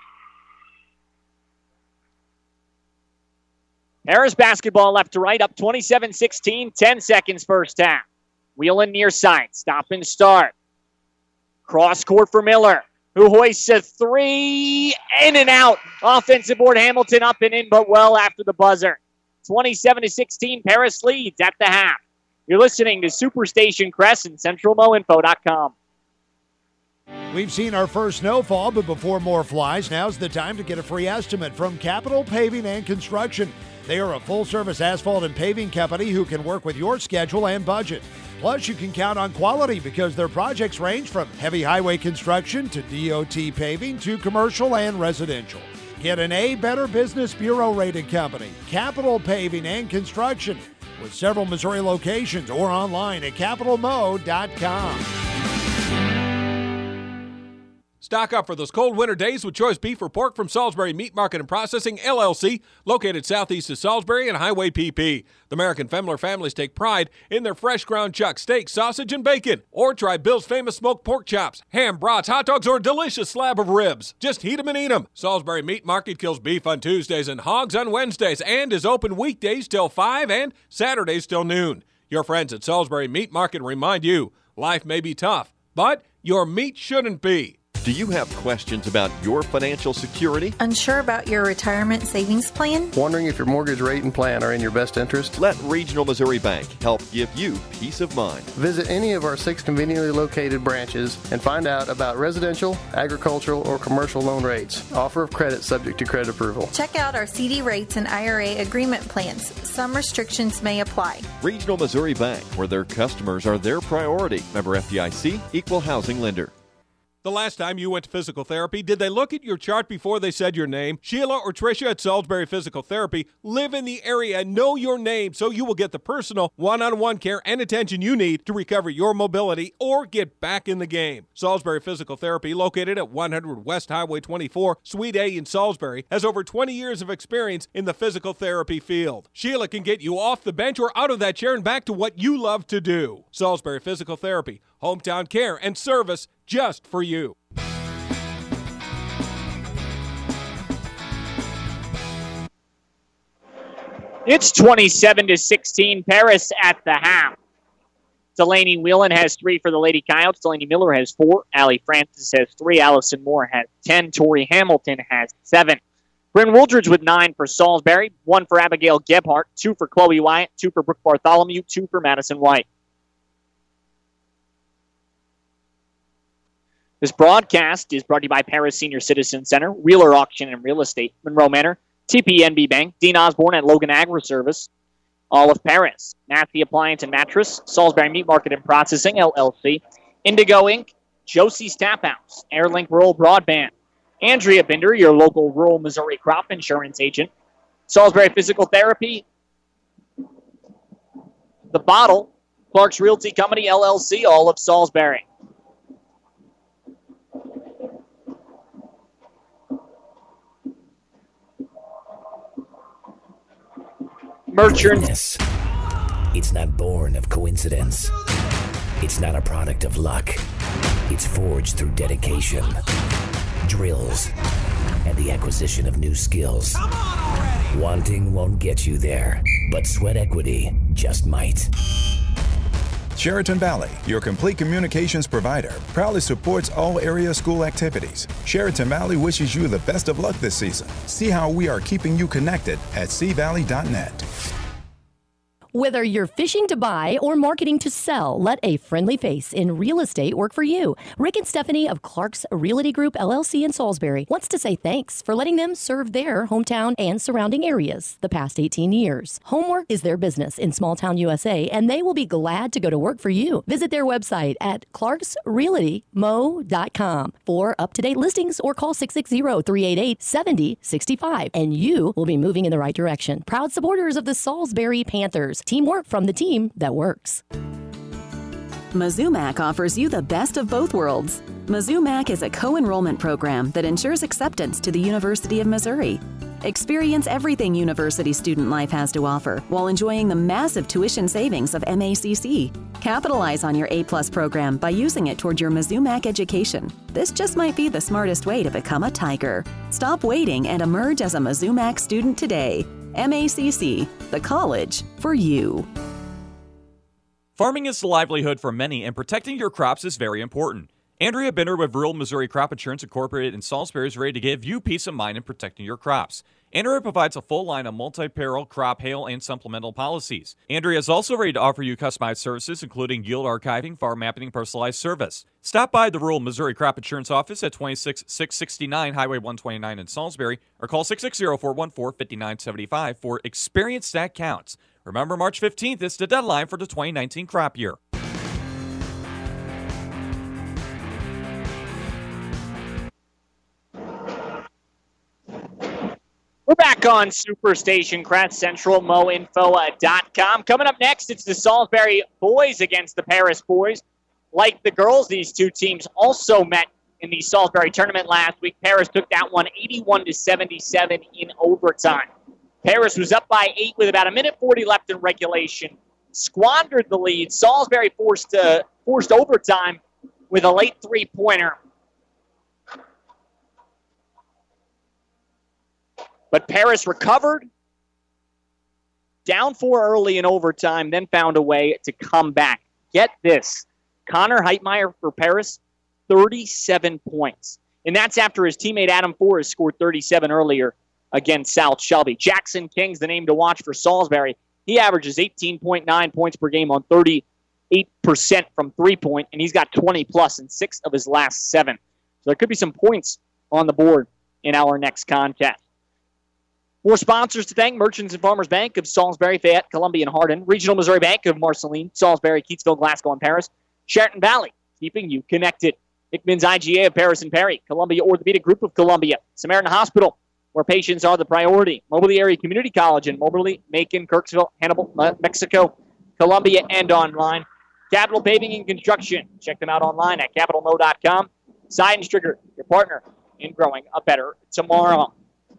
Paris basketball left to right, up twenty-seven sixteen, ten seconds first half. Wheeling near side, stop and start. Cross court for Miller, who hoists a three, in and out. Offensive board, Hamilton up and in, but well after the buzzer. twenty-seven to sixteen, Paris leads at the half. You're listening to Superstation Crest and Central Mo Info dot com. We've seen our first snowfall, but before more flies, now's the time to get a free estimate from Capital Paving and Construction. They are a full-service asphalt and paving company who can work with your schedule and budget. Plus, you can count on quality because their projects range from heavy highway construction to D O T paving to commercial and residential. Get an A Better Business Bureau rated company, Capital Paving and Construction, with several Missouri locations or online at capital mo dot com. Stock up for those cold winter days with choice beef or pork from Salisbury Meat Market and Processing, L L C, located southeast of Salisbury and Highway P P. The American Femmler families take pride in their fresh ground chuck, steak, sausage, and bacon. Or try Bill's famous smoked pork chops, ham, brats, hot dogs, or a delicious slab of ribs. Just heat them and eat them. Salisbury Meat Market kills beef on Tuesdays and hogs on Wednesdays and is open weekdays till five and Saturdays till noon. Your friends at Salisbury Meat Market remind you, life may be tough, but your meat shouldn't be. Do you have questions about your financial security? Unsure about your retirement savings plan? Wondering if your mortgage rate and plan are in your best interest? Let Regional Missouri Bank help give you peace of mind. Visit any of our six conveniently located branches and find out about residential, agricultural, or commercial loan rates. Offer of credit subject to credit approval. Check out our C D rates and I R A agreement plans. Some restrictions may apply. Regional Missouri Bank, where their customers are their priority. Member F D I C, Equal Housing Lender. The last time you went to physical therapy, did they look at your chart before they said your name? Sheila or Tricia at Salisbury Physical Therapy live in the area and know your name, so you will get the personal one-on-one care and attention you need to recover your mobility or get back in the game. Salisbury Physical Therapy, located at one hundred West Highway twenty-four, Suite A in Salisbury, has over twenty years of experience in the physical therapy field. Sheila can get you off the bench or out of that chair and back to what you love to do. Salisbury Physical Therapy, hometown care and service just for you. It's twenty-seven to sixteen, Paris at the half. Delaney Whelan has three for the Lady Coyotes. Delaney Miller has four. Allie Francis has three. Allison Moore has ten. Tori Hamilton has seven. Bryn Wooldridge with nine for Salisbury. One for Abigail Gebhardt. Two for Chloe Wyatt. Two for Brooke Bartholomew. Two for Madison White. This broadcast is brought to you by Paris Senior Citizen Center, Wheeler Auction and Real Estate, Monroe Manor, T P N B Bank, Dean Osborne at Logan Agri Service, all of Paris, Massey Appliance and Mattress, Salisbury Meat Market and Processing, L L C, Indigo Incorporated, Josie's Tap House, Airlink Rural Broadband, Andrea Binder, your local rural Missouri crop insurance agent, Salisbury Physical Therapy, The Bottle, Clark's Realty Company, L L C, all of Salisbury. Merchants. It's not born of coincidence. It's not a product of luck. It's forged through dedication, drills, and the acquisition of new skills. Wanting won't get you there, but sweat equity just might. Sheraton Valley, your complete communications provider, proudly supports all area school activities. Sheraton Valley wishes you the best of luck this season. See how we are keeping you connected at c valley dot net. Whether you're fishing to buy or marketing to sell, let a friendly face in real estate work for you. Rick and Stephanie of Clark's Realty Group, L L C in Salisbury wants to say thanks for letting them serve their hometown and surrounding areas the past eighteen years. Homework is their business in small town U S A, and they will be glad to go to work for you. Visit their website at clarks realty mo dot com for up-to-date listings or call six six zero, three eight eight, seven zero six five, and you will be moving in the right direction. Proud supporters of the Salisbury Panthers. Teamwork from the team that works. Mizzou Mac offers you the best of both worlds. Mizzou Mac is a co-enrollment program that ensures acceptance to the University of Missouri. Experience everything university student life has to offer while enjoying the massive tuition savings of M A C C. Capitalize on your A-plus program by using it toward your Mizzou Mac education. This just might be the smartest way to become a Tiger. Stop waiting and emerge as a Mizzou Mac student today. M A C C, the college for you. Farming is the livelihood for many, and protecting your crops is very important. Andrea Binder with Rural Missouri Crop Insurance Incorporated in Salisbury is ready to give you peace of mind in protecting your crops. Andrea provides a full line of multi-peril, crop, hail, and supplemental policies. Andrea is also ready to offer you customized services, including yield archiving, farm mapping, and personalized service. Stop by the Rural Missouri Crop Insurance Office at twenty-six six sixty-nine Highway one twenty-nine in Salisbury, or call six six zero, four one four, five nine seven five for experience that counts. Remember, March fifteenth is the deadline for the twenty nineteen crop year. We're back on Superstation, Kratz Central, Mo Info dot com. Coming up next, it's the Salisbury boys against the Paris boys. Like the girls, these two teams also met in the Salisbury tournament last week. Paris took that one eighty-one to seventy-seven in overtime. Paris was up by eight with about a minute forty left in regulation, squandered the lead. Salisbury forced uh, forced overtime with a late three-pointer. But Paris recovered, down four early in overtime, then found a way to come back. Get this, Connor Heitmeyer for Paris, thirty-seven points. And that's after his teammate Adam Forrest scored thirty-seven earlier against South Shelby. Jackson King's the name to watch for Salisbury. He averages eighteen point nine points per game on thirty-eight percent from three-point, and he's got twenty plus in six of his last seven. So there could be some points on the board in our next contest. More sponsors to thank: Merchants and Farmers Bank of Salisbury, Fayette, Columbia, and Hardin. Regional Missouri Bank of Marceline, Salisbury, Keatsville, Glasgow, and Paris. Sheraton Valley, keeping you connected. Hickman's I G A of Paris and Perry, Columbia Orthopedic Group of Columbia, Samaritan Hospital, where patients are the priority, Moberly Area Community College in Moberly, Macon, Kirksville, Hannibal, Mexico, Columbia, and online. Capital Paving and Construction. Check them out online at capital mo dot com. Seidenstricker, your partner in growing a better tomorrow.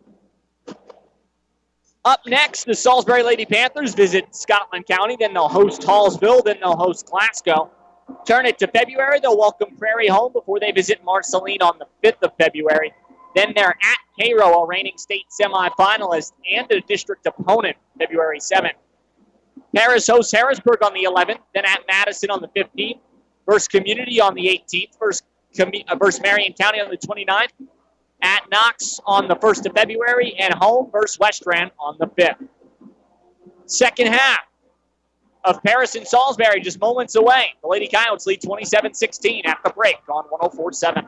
Up next, the Salisbury Lady Panthers visit Scotland County. Then they'll host Hallsville. Then they'll host Glasgow. Turn it to February. They'll welcome Prairie home before they visit Marceline on the fifth of February. Then they're at Cairo, a reigning state semifinalist and a district opponent, February seventh. Paris hosts Harrisburg on the eleventh, then at Madison on the fifteenth, versus Community on the eighteenth, versus, versus Marion County on the twenty-ninth, at Knox on the first of February, and home versus Westran on the fifth. Second half of Paris and Salisbury just moments away. The Lady Coyotes lead twenty-seven sixteen at the break on one oh four point seven.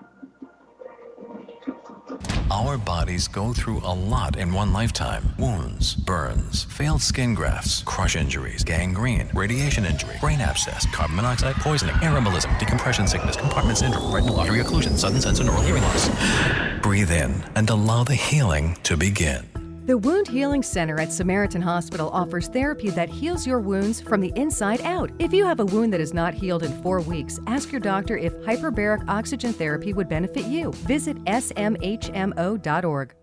Our bodies go through a lot in one lifetime. Wounds, burns, failed skin grafts, crush injuries, gangrene, radiation injury, brain abscess, carbon monoxide poisoning, air embolism, decompression sickness, compartment syndrome, retinal artery occlusion, sudden sense and oral hearing loss. Breathe in and allow the healing to begin. The Wound Healing Center at Samaritan Hospital offers therapy that heals your wounds from the inside out. If you have a wound that is not healed in four weeks, ask your doctor if hyperbaric oxygen therapy would benefit you. Visit S M H M O dot org.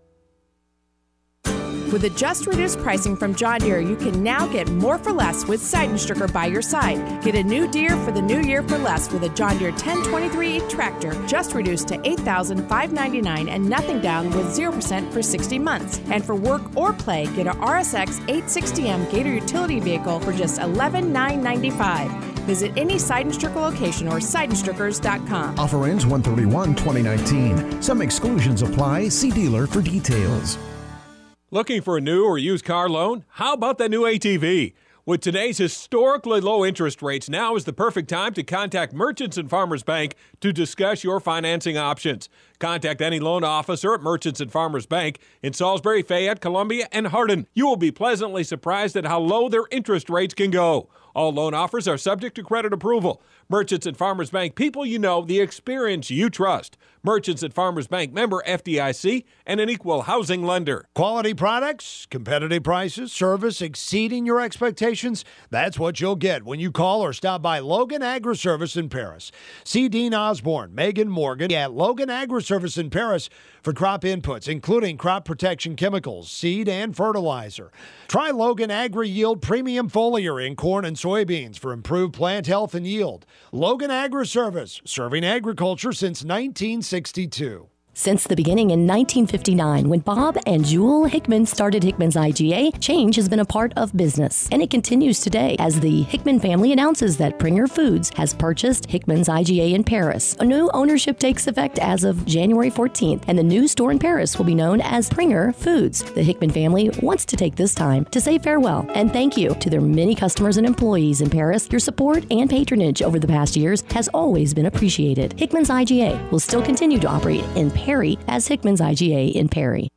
With the just reduced pricing from John Deere, you can now get more for less with Seidenstricker by your side. Get a new Deere for the new year for less with a John Deere ten twenty-three tractor, just reduced to eight thousand five hundred ninety-nine dollars and nothing down with zero percent for sixty months. And for work or play, get a R S X eight sixty M Gator utility vehicle for just eleven thousand nine hundred ninety-five dollars. Visit any Seidenstricker location or Seidenstrickers dot com. Offer ends one thirty-one twenty nineteen. Some exclusions apply. See dealer for details. Looking for a new or used car loan? How about that new A T V? With today's historically low interest rates, now is the perfect time to contact Merchants and Farmers Bank to discuss your financing options. Contact any loan officer at Merchants and Farmers Bank in Salisbury, Fayette, Columbia, and Hardin. You will be pleasantly surprised at how low their interest rates can go. All loan offers are subject to credit approval. Merchants and Farmers Bank, people you know, the experience you trust. Merchants and Farmers Bank, member F D I C, and an equal housing lender. Quality products, competitive prices, service exceeding your expectations. That's what you'll get when you call or stop by Logan Agri-Service in Paris. See Dean Osborne, Megan Morgan at Logan Agri-Service in Paris for crop inputs, including crop protection chemicals, seed, and fertilizer. Try Logan Agri-Yield Premium Foliar in corn and soybeans for improved plant health and yield. Logan Agri-Service, serving agriculture since nineteen sixty-two. Since the beginning in nineteen fifty-nine, when Bob and Jewel Hickman started Hickman's I G A, change has been a part of business, and it continues today as the Hickman family announces that Pringer Foods has purchased Hickman's I G A in Paris. A new ownership takes effect as of January fourteenth, and the new store in Paris will be known as Pringer Foods. The Hickman family wants to take this time to say farewell and thank you to their many customers and employees in Paris. Your support and patronage over the past years has always been appreciated. Hickman's I G A will still continue to operate in Perry as Hickman's I G A in Perry.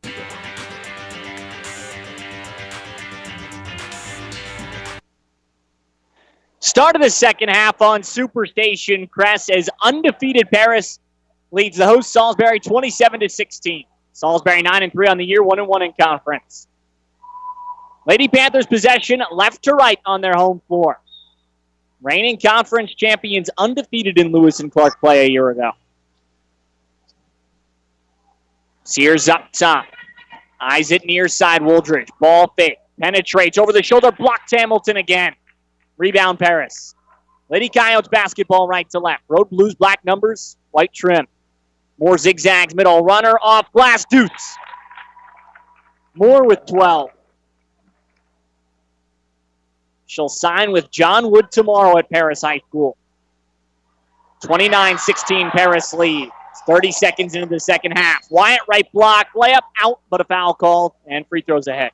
Start of the second half on Superstation Crest as undefeated Paris leads the host Salisbury twenty-seven to sixteen. Salisbury nine and three on the year, one and one in conference. Lady Panthers possession left to right on their home floor. Reigning conference champions undefeated in Lewis and Clark play a year ago. Sears up top. Eyes it near side. Wooldridge. Ball fake. Penetrates over the shoulder. Blocked Hamilton again. Rebound Paris. Lady Coyotes basketball right to left. Road blues, black numbers, white trim. More zigzags. Middle runner off glass. Deuce. Moore with twelve. She'll sign with John Wood tomorrow at Paris High School. twenty-nine sixteen Paris lead. thirty seconds into the second half. Wyatt right block, layup out, but a foul called, and free throws ahead.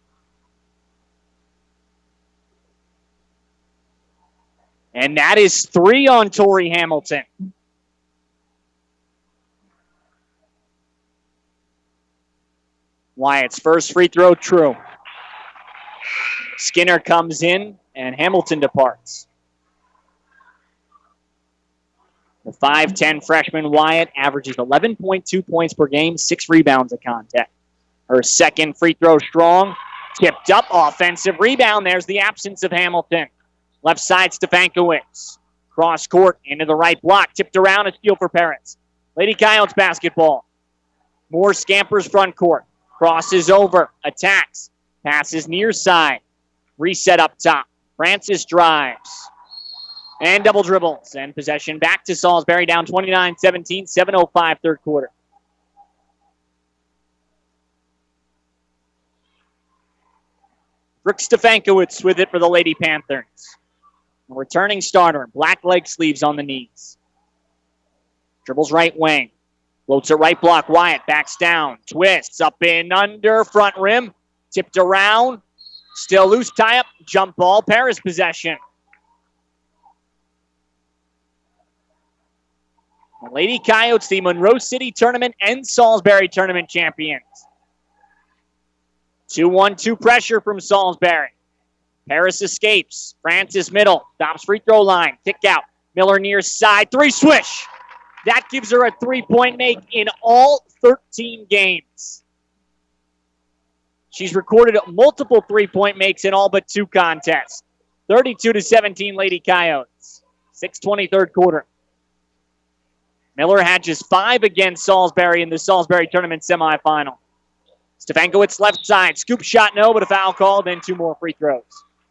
And that is three on Tori Hamilton. Wyatt's first free throw, true. Skinner comes in, and Hamilton departs. The five ten freshman Wyatt averages eleven point two points per game, six rebounds a contest. Her second free throw strong. Tipped up, offensive rebound. There's the absence of Hamilton. Left side, Stefankowicz. Cross court, into the right block. Tipped around, a steal for Paris. Lady Coyotes basketball. Moore scampers front court. Crosses over, attacks. Passes near side. Reset up top. Francis drives. And double dribbles. And possession back to Salisbury, down twenty-nine seventeen, seven oh five third quarter. Brooke Stefankowicz with it for the Lady Panthers. A returning starter, black leg sleeves on the knees. Dribbles right wing. Floats it right block. Wyatt backs down. Twists up in under. Front rim. Tipped around. Still loose tie-up. Jump ball. Paris possession. The Lady Coyotes, the Monroe City Tournament and Salisbury Tournament champions. two one two pressure from Salisbury. Paris escapes. Francis middle. Stops free throw line. Kick out. Miller near side. Three swish. That gives her a three-point make in all thirteen games. She's recorded multiple three-point makes in all but two contests. thirty-two to seventeen Lady Coyotes. six twenty third quarter. Miller had just five against Salisbury in the Salisbury Tournament semifinal. Stefankowicz left side. Scoop shot, no, but a foul call, then two more free throws.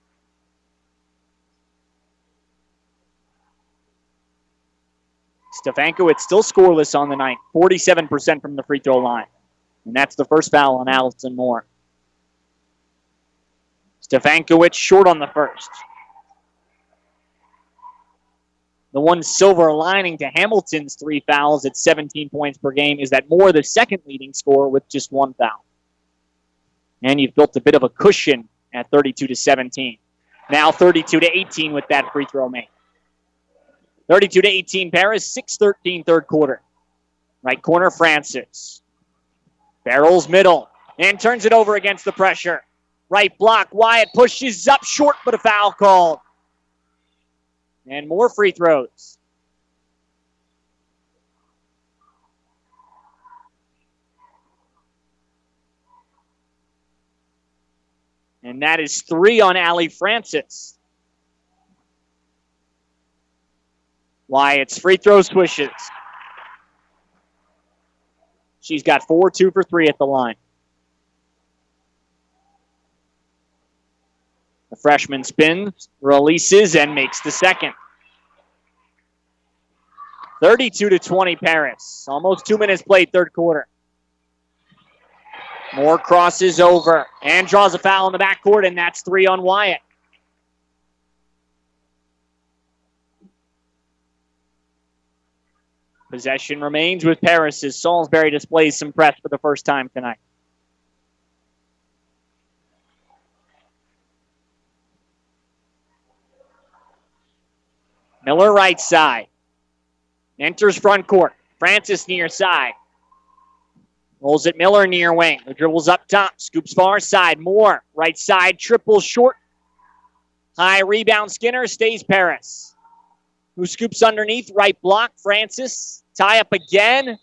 Stefankowicz still scoreless on the night, forty-seven percent from the free throw line. And that's the first foul on Allison Moore. Stefankowicz short on the first. The one silver lining to Hamilton's three fouls at seventeen points per game is that Moore, the second leading scorer, with just one foul. And you've built a bit of a cushion at thirty-two to seventeen. Now thirty-two to eighteen with that free throw made. thirty-two to eighteen Paris, six thirteen third quarter. Right corner, Francis. Barrels middle and turns it over against the pressure. Right block, Wyatt pushes up short, but a foul called. And more free throws. And that is three on Allie Francis. Wyatt's free throw swishes. She's got four, two for three at the line. The freshman spins, releases, and makes the second. thirty-two to twenty Paris. Almost two minutes played, third quarter. Moore crosses over and draws a foul in the backcourt, and that's three on Wyatt. Possession remains with Paris as Salisbury displays some press for the first time tonight. Miller right side. Enters front court. Francis near side. Rolls it Miller near wing. The dribbles up top. Scoops far side. Moore right side. Triple short. High rebound. Skinner stays Paris. Who scoops underneath. Right block. Francis. Tie up again.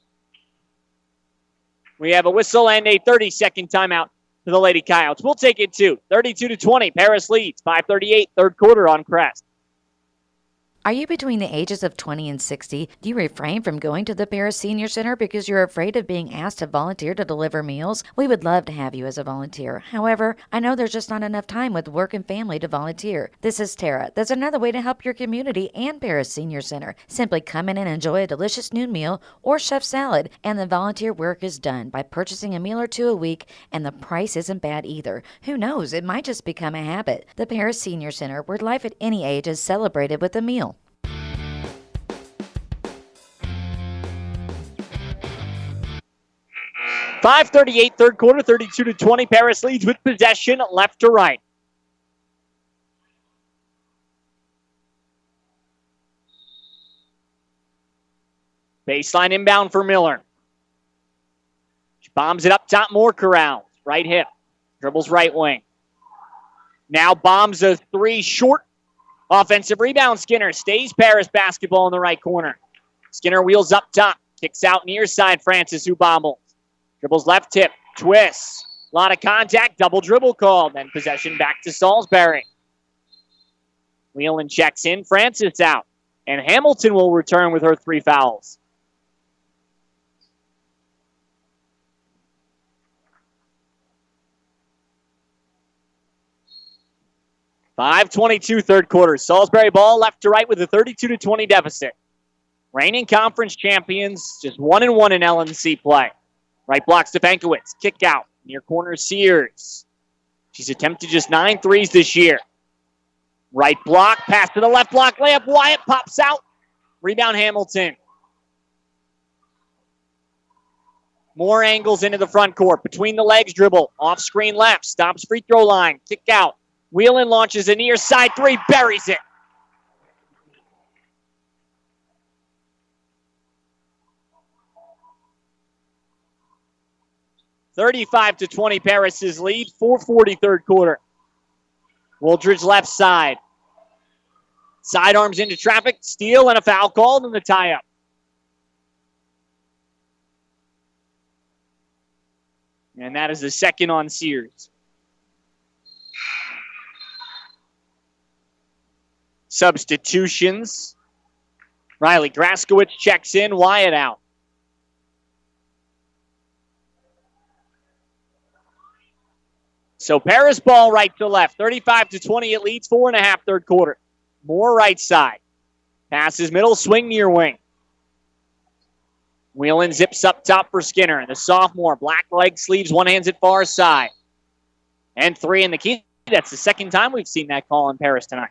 We have a whistle and a thirty-second timeout for the Lady Coyotes. We'll take it too. thirty-two to twenty. Paris leads. five thirty-eight. Third quarter on Crest. Are you between the ages of twenty and sixty? Do you refrain from going to the Paris Senior Center because you're afraid of being asked to volunteer to deliver meals? We would love to have you as a volunteer. However, I know there's just not enough time with work and family to volunteer. This is Tara. There's another way to help your community and Paris Senior Center. Simply come in and enjoy a delicious noon meal or chef salad, and the volunteer work is done by purchasing a meal or two a week, and the price isn't bad either. Who knows? It might just become a habit. The Paris Senior Center, where life at any age is celebrated with a meal. five thirty-eight, third quarter, thirty-two to twenty. Paris leads with possession left to right. Baseline inbound for Miller. She bombs it up top, more corrals. Right hip. Dribbles right wing. Now bombs a three short. Offensive rebound. Skinner stays Paris basketball in the right corner. Skinner wheels up top. Kicks out near side. Francis, who bobbles. Dribbles left tip. Twists. A lot of contact. Double dribble call. Then possession back to Salisbury. Whelan checks in. Francis out. And Hamilton will return with her three fouls. five twenty-two third quarter. Salisbury ball left to right with a thirty-two to twenty deficit. Reigning conference champions, just one and one in L N C play. Right block Stefankowitz. Kick out. Near corner Sears. She's attempted just nine threes this year. Right block. Pass to the left block. Layup. Wyatt pops out. Rebound Hamilton. More angles into the front court. Between the legs dribble. Off screen left. Stops free throw line. Kick out. Whelan launches a near side three. Buries it. thirty-five to twenty Paris' lead. four forty third quarter. Wooldridge left side. Sidearms into traffic. Steal and a foul called and the tie-up. And that is the second on Sears. Substitutions. Riley Graskowitz checks in. Wyatt out. So Paris ball right to left. thirty-five to twenty. It leads four and a half third quarter. More right side. Passes middle, swing near wing. Whelan zips up top for Skinner. The sophomore, black leg sleeves, one hands at far side. And three in the key. That's the second time we've seen that call in Paris tonight.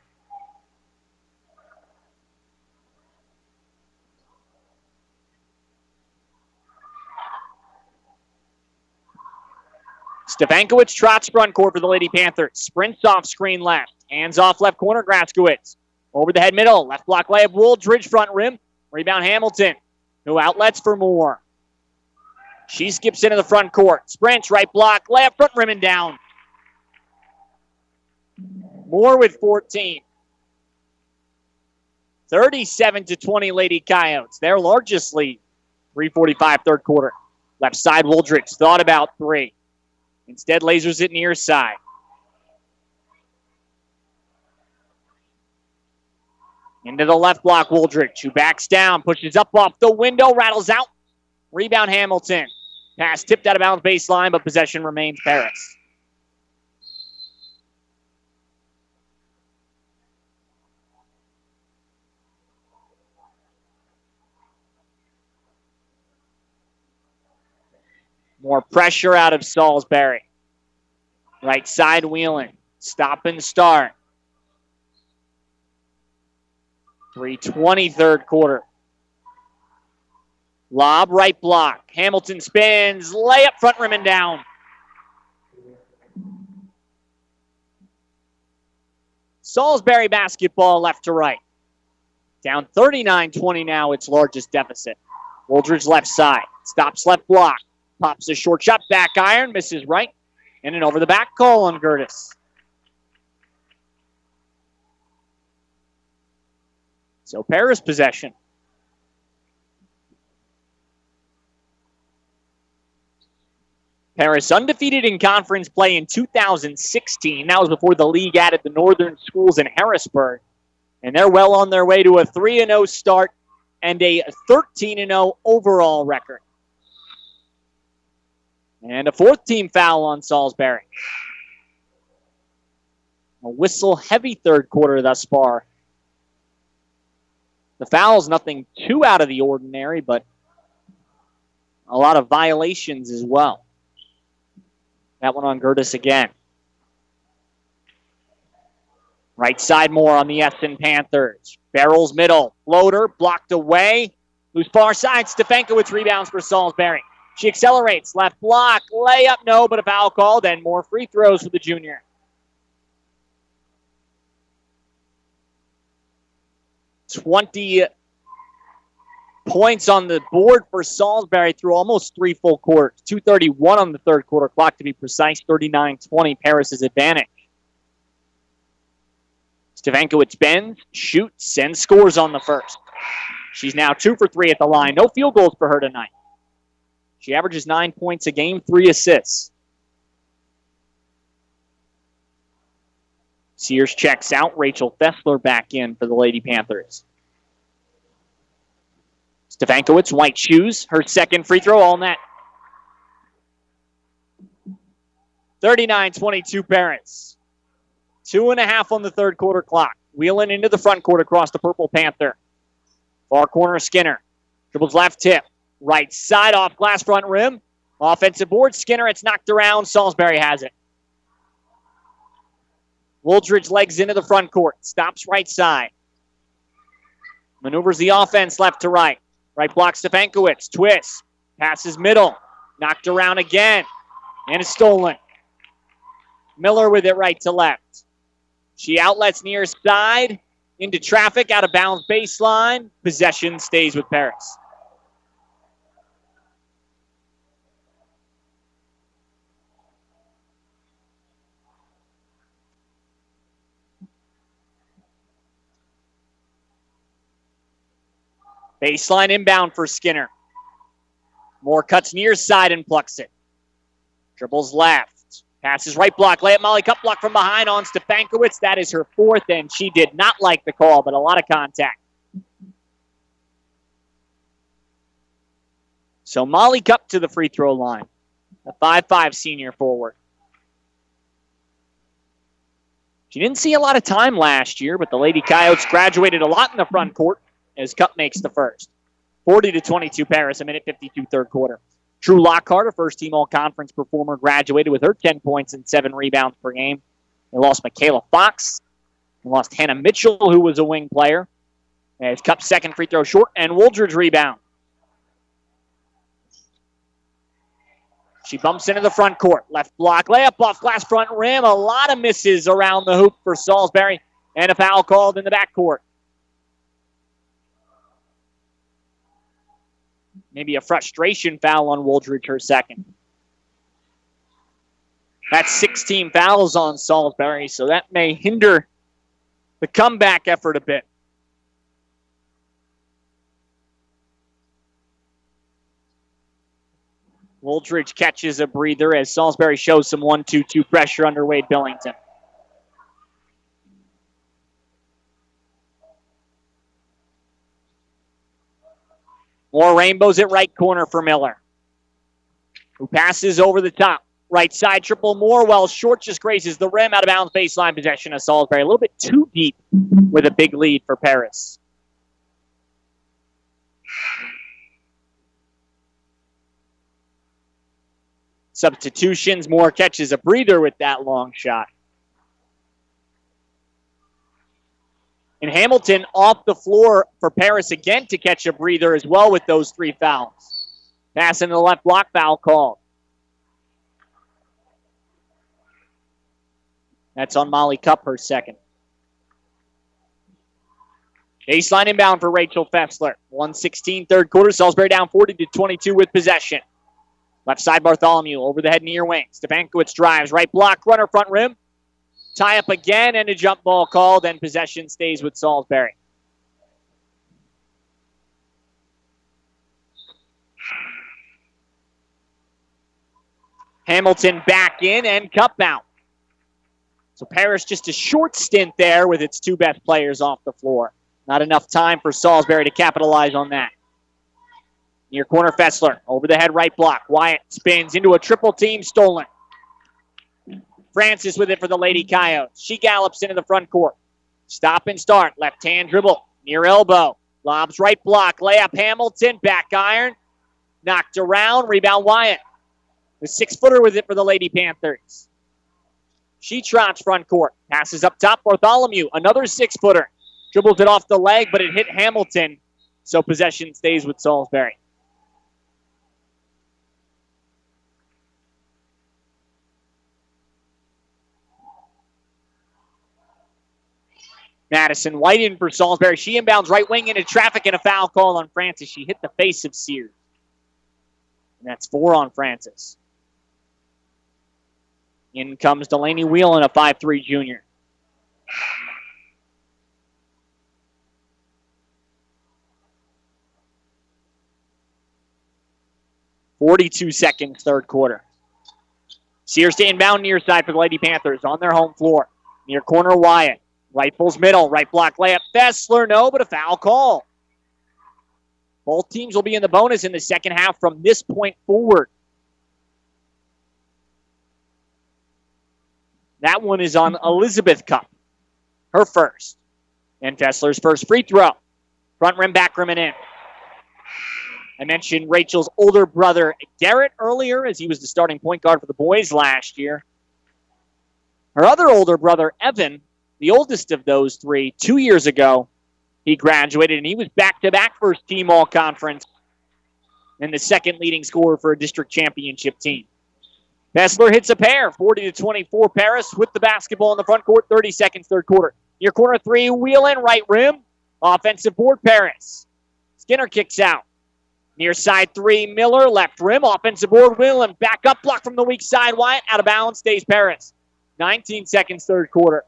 Stefankowitz trots front court for the Lady Panthers. Sprints off screen left. Hands off left corner, Graskowitz. Over the head middle. Left block layup, Wooldridge front rim. Rebound Hamilton, who outlets for Moore. She skips into the front court. Sprints, right block, layup, front rim and down. Moore with fourteen. thirty-seven to twenty Lady Coyotes. Their largest lead. three forty-five third quarter. Left side, Wooldridge thought about three. Instead, lasers it near side. Into the left block, Wooldridge, who backs down, pushes up off the window, rattles out. Rebound Hamilton. Pass tipped out of bounds baseline, but possession remains Paris. More pressure out of Salisbury. Right side, Whelan. Stop and start. three twenty third quarter. Lob, right block. Hamilton spins. Layup, front rim and down. Salisbury basketball left to right. Down thirty-nine twenty now, its largest deficit. Wooldridge left side. Stops left block. Pops a short shot, back iron, misses right. And an over the back call on Gertis. So Paris possession. Paris undefeated in conference play in two thousand sixteen. That was before the league added the northern schools in Harrisburg. And they're well on their way to a three and oh start and a thirteen and oh overall record. And a fourth team foul on Salisbury. A whistle-heavy third quarter thus far. The foul's nothing too out of the ordinary, but a lot of violations as well. That one on Gertis again. Right side more on the Essen Panthers. Barrels middle. Floater blocked away. Who's far side? Stefankowitz rebounds for Salisbury. She accelerates. Left block. Layup. No, but a foul called. And more free throws for the junior. twenty points on the board for Salisbury through almost three full quarters. two thirty-one on the third quarter clock to be precise. thirty-nine twenty Paris' advantage. Stefankowitz bends, shoots, and scores on the first. She's now two for three at the line. No field goals for her tonight. She averages nine points a game, three assists. Sears checks out. Rachel Fessler back in for the Lady Panthers. Stefankowitz, white shoes. Her second free throw, all net. thirty-nine twenty-two Paris. Two and a half on the third quarter clock. Wheeling into the front court across the Purple Panther. Far corner, Skinner. Dribbles left tip. Right side off glass front rim. Offensive board, Skinner. It's knocked around. Salisbury has it. Wooldridge legs into the front court. Stops right side. Maneuvers the offense left to right. Right block, Stefankowitz. Twist. Passes middle. Knocked around again. And it's stolen. Miller with it right to left. She outlets near side. Into traffic. Out of bounds baseline. Possession stays with Paris. Baseline inbound for Skinner. Moore cuts near side and plucks it. Dribbles left. Passes right block. Layup Molly Cup block from behind on Stefankowitz. That is her fourth, and she did not like the call, but a lot of contact. So Molly Cup to the free throw line. The five five senior forward. She didn't see a lot of time last year, but the Lady Coyotes graduated a lot in the front court as Cup makes the first. forty to twenty-two Paris, a minute fifty-two third quarter. Drew Lockhart, a first-team all-conference performer, graduated with her ten points and seven rebounds per game. They lost Michaela Fox. They lost Hannah Mitchell, who was a wing player. As Cup's second free throw short, and Wooldridge rebound. She bumps into the front court. Left block, layup off glass front rim. A lot of misses around the hoop for Salisbury, and a foul called in the backcourt. Maybe a frustration foul on Wooldridge, her second. That's sixteen fouls on Salisbury, so that may hinder the comeback effort a bit. Wooldridge catches a breather as Salisbury shows some one two two pressure under Wade Billington. More rainbows at right corner for Miller, who passes over the top. Right side triple more, well short, just grazes the rim. Out of bounds baseline possession of Salisbury. A little bit too deep with a big lead for Paris. Substitutions, Moore catches a breather with that long shot. And Hamilton off the floor for Paris again to catch a breather as well with those three fouls. Pass into the left block, foul called. That's on Molly Cup, her second. Baseline inbound for Rachel Fessler. one sixteen third quarter. Salisbury down forty to twenty-two with possession. Left side Bartholomew over the head near wing. Stefankowitz drives. Right block, runner front rim. Tie up again and a jump ball called, and possession stays with Salisbury. Hamilton back in and Cup out. So Paris just a short stint there with its two best players off the floor. Not enough time for Salisbury to capitalize on that. Near corner Fessler, over the head right block. Wyatt spins into a triple team, stolen. Francis with it for the Lady Coyotes. She gallops into the front court. Stop and start. Left hand dribble. Near elbow. Lobs right block. Layup Hamilton. Back iron. Knocked around. Rebound Wyatt. The six-footer with it for the Lady Panthers. She trots front court. Passes up top. Bartholomew. Another six-footer. Dribbles it off the leg, but it hit Hamilton. So possession stays with Salisbury. Madison White in for Salisbury. She inbounds right wing into traffic and a foul call on Francis. She hit the face of Sears. And that's four on Francis. In comes Delaney Whelan, a five three junior. forty-two seconds, third quarter. Sears to inbound near side for the Lady Panthers on their home floor. Near corner, Wyatt. Right pulls middle. Right block layup. Fessler, no, but a foul call. Both teams will be in the bonus in the second half from this point forward. That one is on Elizabeth Cup. Her first. And Fessler's first free throw. Front rim, back rim, and in. I mentioned Rachel's older brother, Garrett, earlier, as he was the starting point guard for the boys last year. Her other older brother, Evan, the oldest of those three, two years ago, he graduated, and he was back-to-back first team all-conference and the second leading scorer for a district championship team. Fessler hits a pair, forty to twenty-four. Paris with the basketball in the front court, thirty seconds, third quarter. Near corner three, wheel in, right rim. Offensive board, Paris. Skinner kicks out. Near side three, Miller, left rim. Offensive board, Whelan. Back up, block from the weak side. Wyatt, out of bounds, stays Paris. nineteen seconds, third quarter.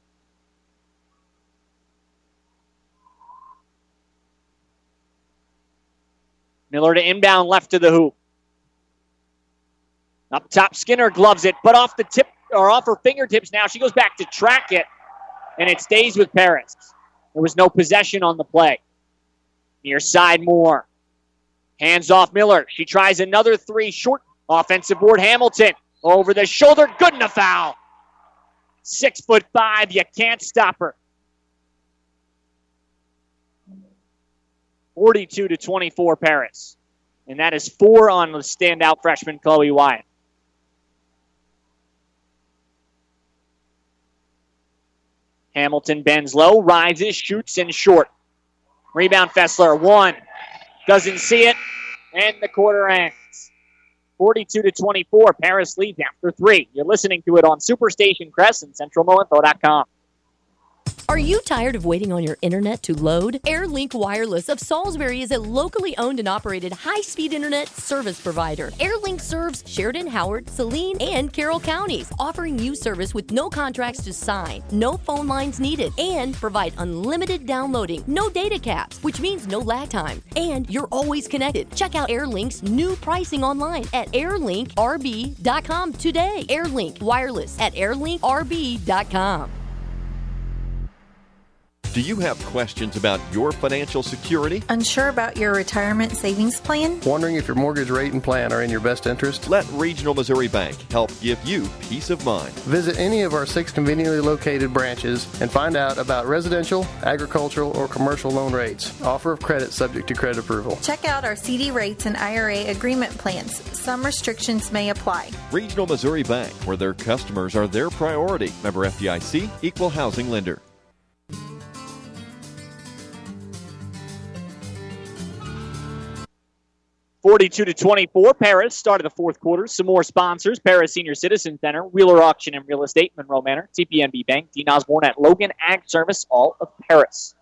Miller to inbound, left to the hoop. Up top, Skinner gloves it, but off the tip, or off her fingertips now. She goes back to track it, and it stays with Paris. There was no possession on the play. Near side, Moore. Hands off Miller. She tries another three, short. Offensive board, Hamilton. Over the shoulder, good enough foul. Six foot five, you can't stop her. forty-two to twenty-four, Paris. And that is four on the standout freshman, Chloe Wyatt. Hamilton bends low, rises, shoots, and short. Rebound, Fessler. One. Doesn't see it. And the quarter ends. forty-two to twenty-four. Paris leads after three. You're listening to it on Superstation Crest and Central Mo Info dot com. Are you tired of waiting on your internet to load? AirLink Wireless of Salisbury is a locally owned and operated high-speed internet service provider. AirLink serves Sheridan, Howard, Saline, and Carroll counties, offering you service with no contracts to sign, no phone lines needed, and provide unlimited downloading, no data caps, which means no lag time, and you're always connected. Check out AirLink's new pricing online at air link r b dot com today. AirLink Wireless at air link r b dot com. Do you have questions about your financial security? Unsure about your retirement savings plan? Wondering if your mortgage rate and plan are in your best interest? Let Regional Missouri Bank help give you peace of mind. Visit any of our six conveniently located branches and find out about residential, agricultural, or commercial loan rates. Offer of credit subject to credit approval. Check out our C D rates and I R A agreement plans. Some restrictions may apply. Regional Missouri Bank, where their customers are their priority. Member F D I C, Equal Housing Lender. forty-two to twenty-four, Paris started the fourth quarter. Some more sponsors: Paris Senior Citizen Center, Wheeler Auction and Real Estate, Monroe Manor, T P N B Bank, Dean Osborne at Logan Ag Service, all of Paris.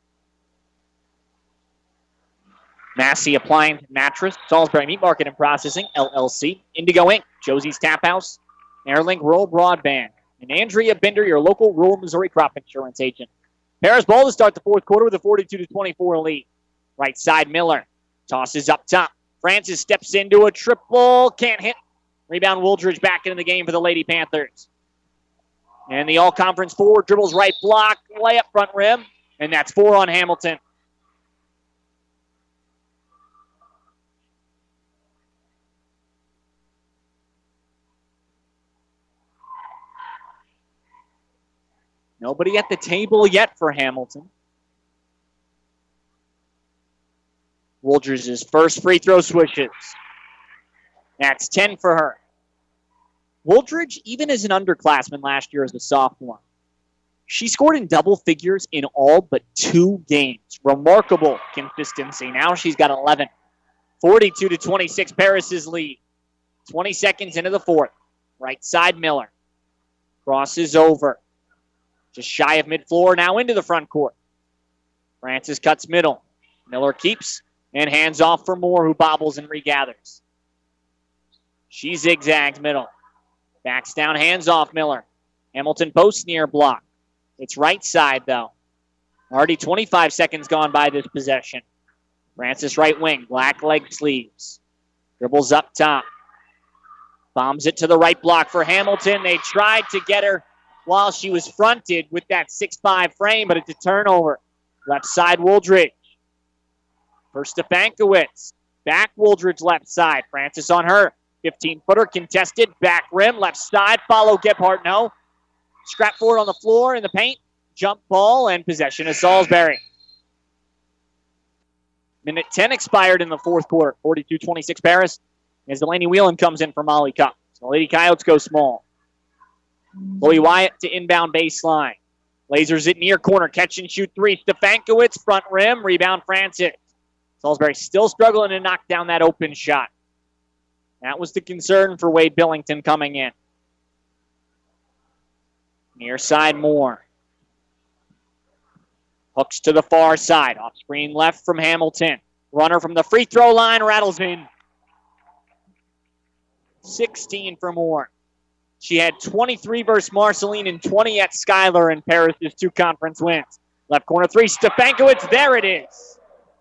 Massey Appliance Mattress, Salisbury Meat Market and Processing, L L C, Indigo Incorporated, Josie's Tap House, Airlink Rural Broadband, and Andrea Binder, your local rural Missouri crop insurance agent. Paris ball to start the fourth quarter with a forty-two to twenty-four lead. Right side, Miller tosses up top. Francis steps into a triple, can't hit. Rebound, Wooldridge back into the game for the Lady Panthers. And the all-conference forward dribbles right block, layup front rim, and that's four on Hamilton. Nobody at the table yet for Hamilton. Wooldridge's first free throw swishes. That's ten for her. Wooldridge, even as an underclassman last year as a sophomore, she scored in double figures in all but two games. Remarkable consistency. Now she's got eleven. forty-two to twenty-six, Paris's lead. twenty seconds into the fourth. Right side, Miller. Crosses over. Just shy of mid-floor, now into the front court. Francis cuts middle. Miller keeps. And hands off for Moore, who bobbles and regathers. She zigzags middle. Backs down, hands off Miller. Hamilton posts near block. It's right side, though. Already twenty-five seconds gone by this possession. Francis right wing, black leg sleeves. Dribbles up top. Bombs it to the right block for Hamilton. They tried to get her while she was fronted with that six five frame, but it's a turnover. Left side, Wooldridge. For Stefankowitz. Back Wooldridge left side. Francis on her. fifteen-footer contested. Back rim, left side. Follow Gebhardt, no. Scrap forward on the floor in the paint. Jump ball and possession of Salisbury. Minute ten expired in the fourth quarter. forty-two twenty-six Paris. As Delaney Whelan comes in for Molly Cup. So the Lady Coyotes go small. Chloe Wyatt to inbound baseline. Lasers it near corner. Catch and shoot three. Stefankowitz, front rim. Rebound Francis. Salisbury still struggling to knock down that open shot. That was the concern for Wade Billington coming in. Near side Moore. Hooks to the far side. Off screen left from Hamilton. Runner from the free throw line rattles in. sixteen for Moore. She had twenty-three versus Marceline and twenty at Schuyler in Paris' two conference wins. Left corner three. Stefankowitz. There it is.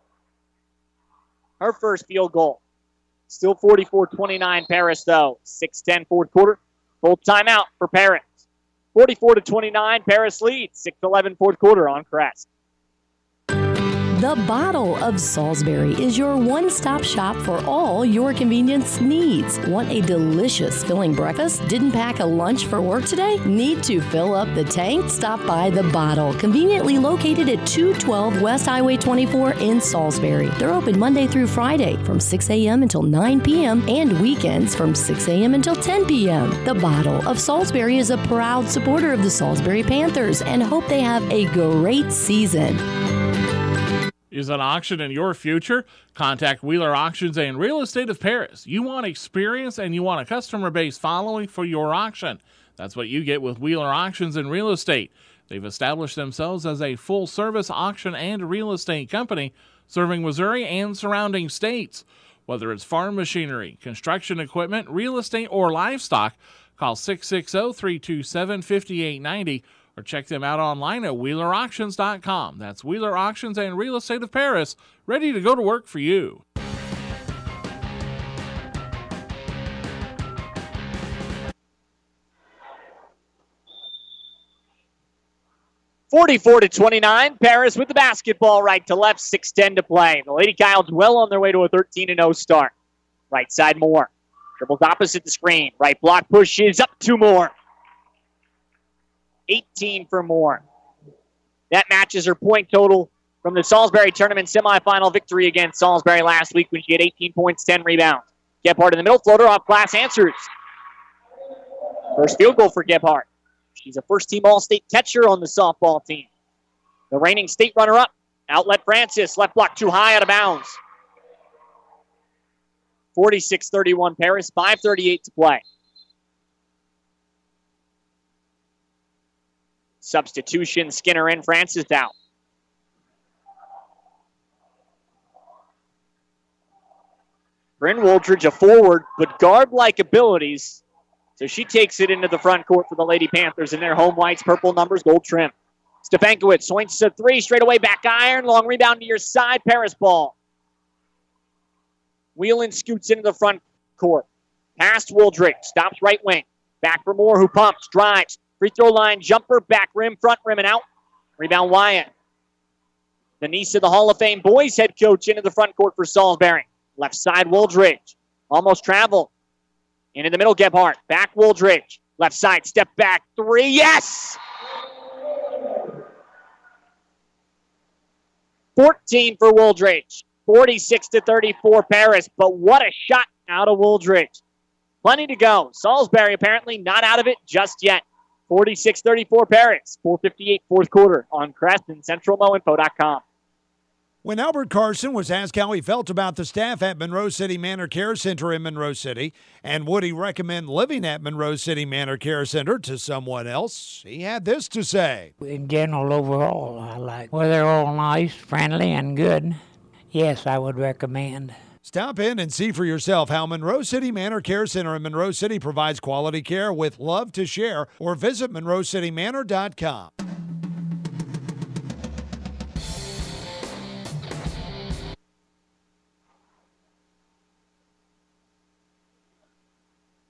Her first field goal. Still forty-four twenty-nine Paris, though. six ten fourth quarter. Full timeout for Paris. forty-four to twenty-nine, Paris leads. six eleven fourth quarter on Crest. The Bottle of Salisbury is your one-stop shop for all your convenience needs. Want a delicious filling breakfast? Didn't pack a lunch for work today? Need to fill up the tank? Stop by The Bottle, conveniently located at two twelve West Highway twenty-four in Salisbury. They're open Monday through Friday from six a.m. until nine p.m. and weekends from six a.m. until ten p.m. The Bottle of Salisbury is a proud supporter of the Salisbury Panthers and hope they have a great season. Is an auction in your future? Contact Wheeler Auctions and Real Estate of Paris. You want experience and you want a customer base following for your auction. That's what you get with Wheeler Auctions and Real Estate. They've established themselves as a full-service auction and real estate company serving Missouri and surrounding states. Whether it's farm machinery, construction equipment, real estate, or livestock, call six six zero, three two seven, five eight nine zero or check them out online at wheeler auctions dot com. That's Wheeler Auctions and Real Estate of Paris, ready to go to work for you. forty-four to twenty-nine, Paris with the basketball right to left, six ten to play. The Lady Coyotes well on their way to a thirteen and oh start. Right side Moore. Dribbles opposite the screen. Right block pushes up two more. eighteen for Moore. That matches her point total from the Salisbury tournament semifinal victory against Salisbury last week when she had eighteen points, ten rebounds. Gebhardt in the middle, floater off glass, answers. First field goal for Gebhardt. She's a first-team All-State catcher on the softball team. The reigning state runner-up, outlet Francis, left block too high, out of bounds. forty-six thirty-one Paris, five thirty-eight to play. Substitution, Skinner in, Francis out. Bryn Wooldridge, a forward, but guard-like abilities. So she takes it into the front court for the Lady Panthers in their home whites, purple numbers, gold trim. Stefankowitz points to three, straight away, back iron, long rebound to your side, Paris ball. Whelan scoots into the front court. Past Wooldridge, stops right wing. Back for Moore, who pumps, drives. Free throw line, jumper, back rim, front rim, and out. Rebound Wyatt. The niece of the Hall of Fame boys head coach into the front court for Salisbury. Left side, Wooldridge. Almost traveled. Into the middle, Gebhardt. Back, Wooldridge. Left side, step back, three, yes! fourteen for Wooldridge. forty-six to thirty-four Paris, but what a shot out of Wooldridge. Plenty to go. Salisbury apparently not out of it just yet. forty-six thirty-four Paris, four fifty-eight fourth quarter on Crest and central mo info dot com. When Albert Carson was asked how he felt about the staff at Monroe City Manor Care Center in Monroe City and would he recommend living at Monroe City Manor Care Center to someone else, he had this to say. In general, overall, I like. Well, they're all nice, friendly, and good. Yes, I would recommend. Stop in and see for yourself how Monroe City Manor Care Center in Monroe City provides quality care with love to share, or visit monroe city manor dot com.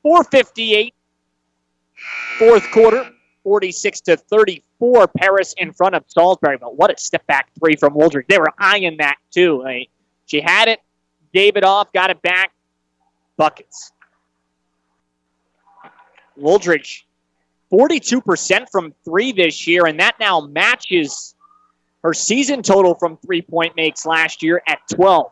four fifty-eight, fourth quarter, forty-six to thirty-four. Paris in front of Salisbury, but what a step back three from Wooldridge. They were eyeing that too. Like, she had it, gave it off, got it back. Buckets. Wooldridge, forty-two percent from three this year, and that now matches her season total from three-point makes last year at twelve.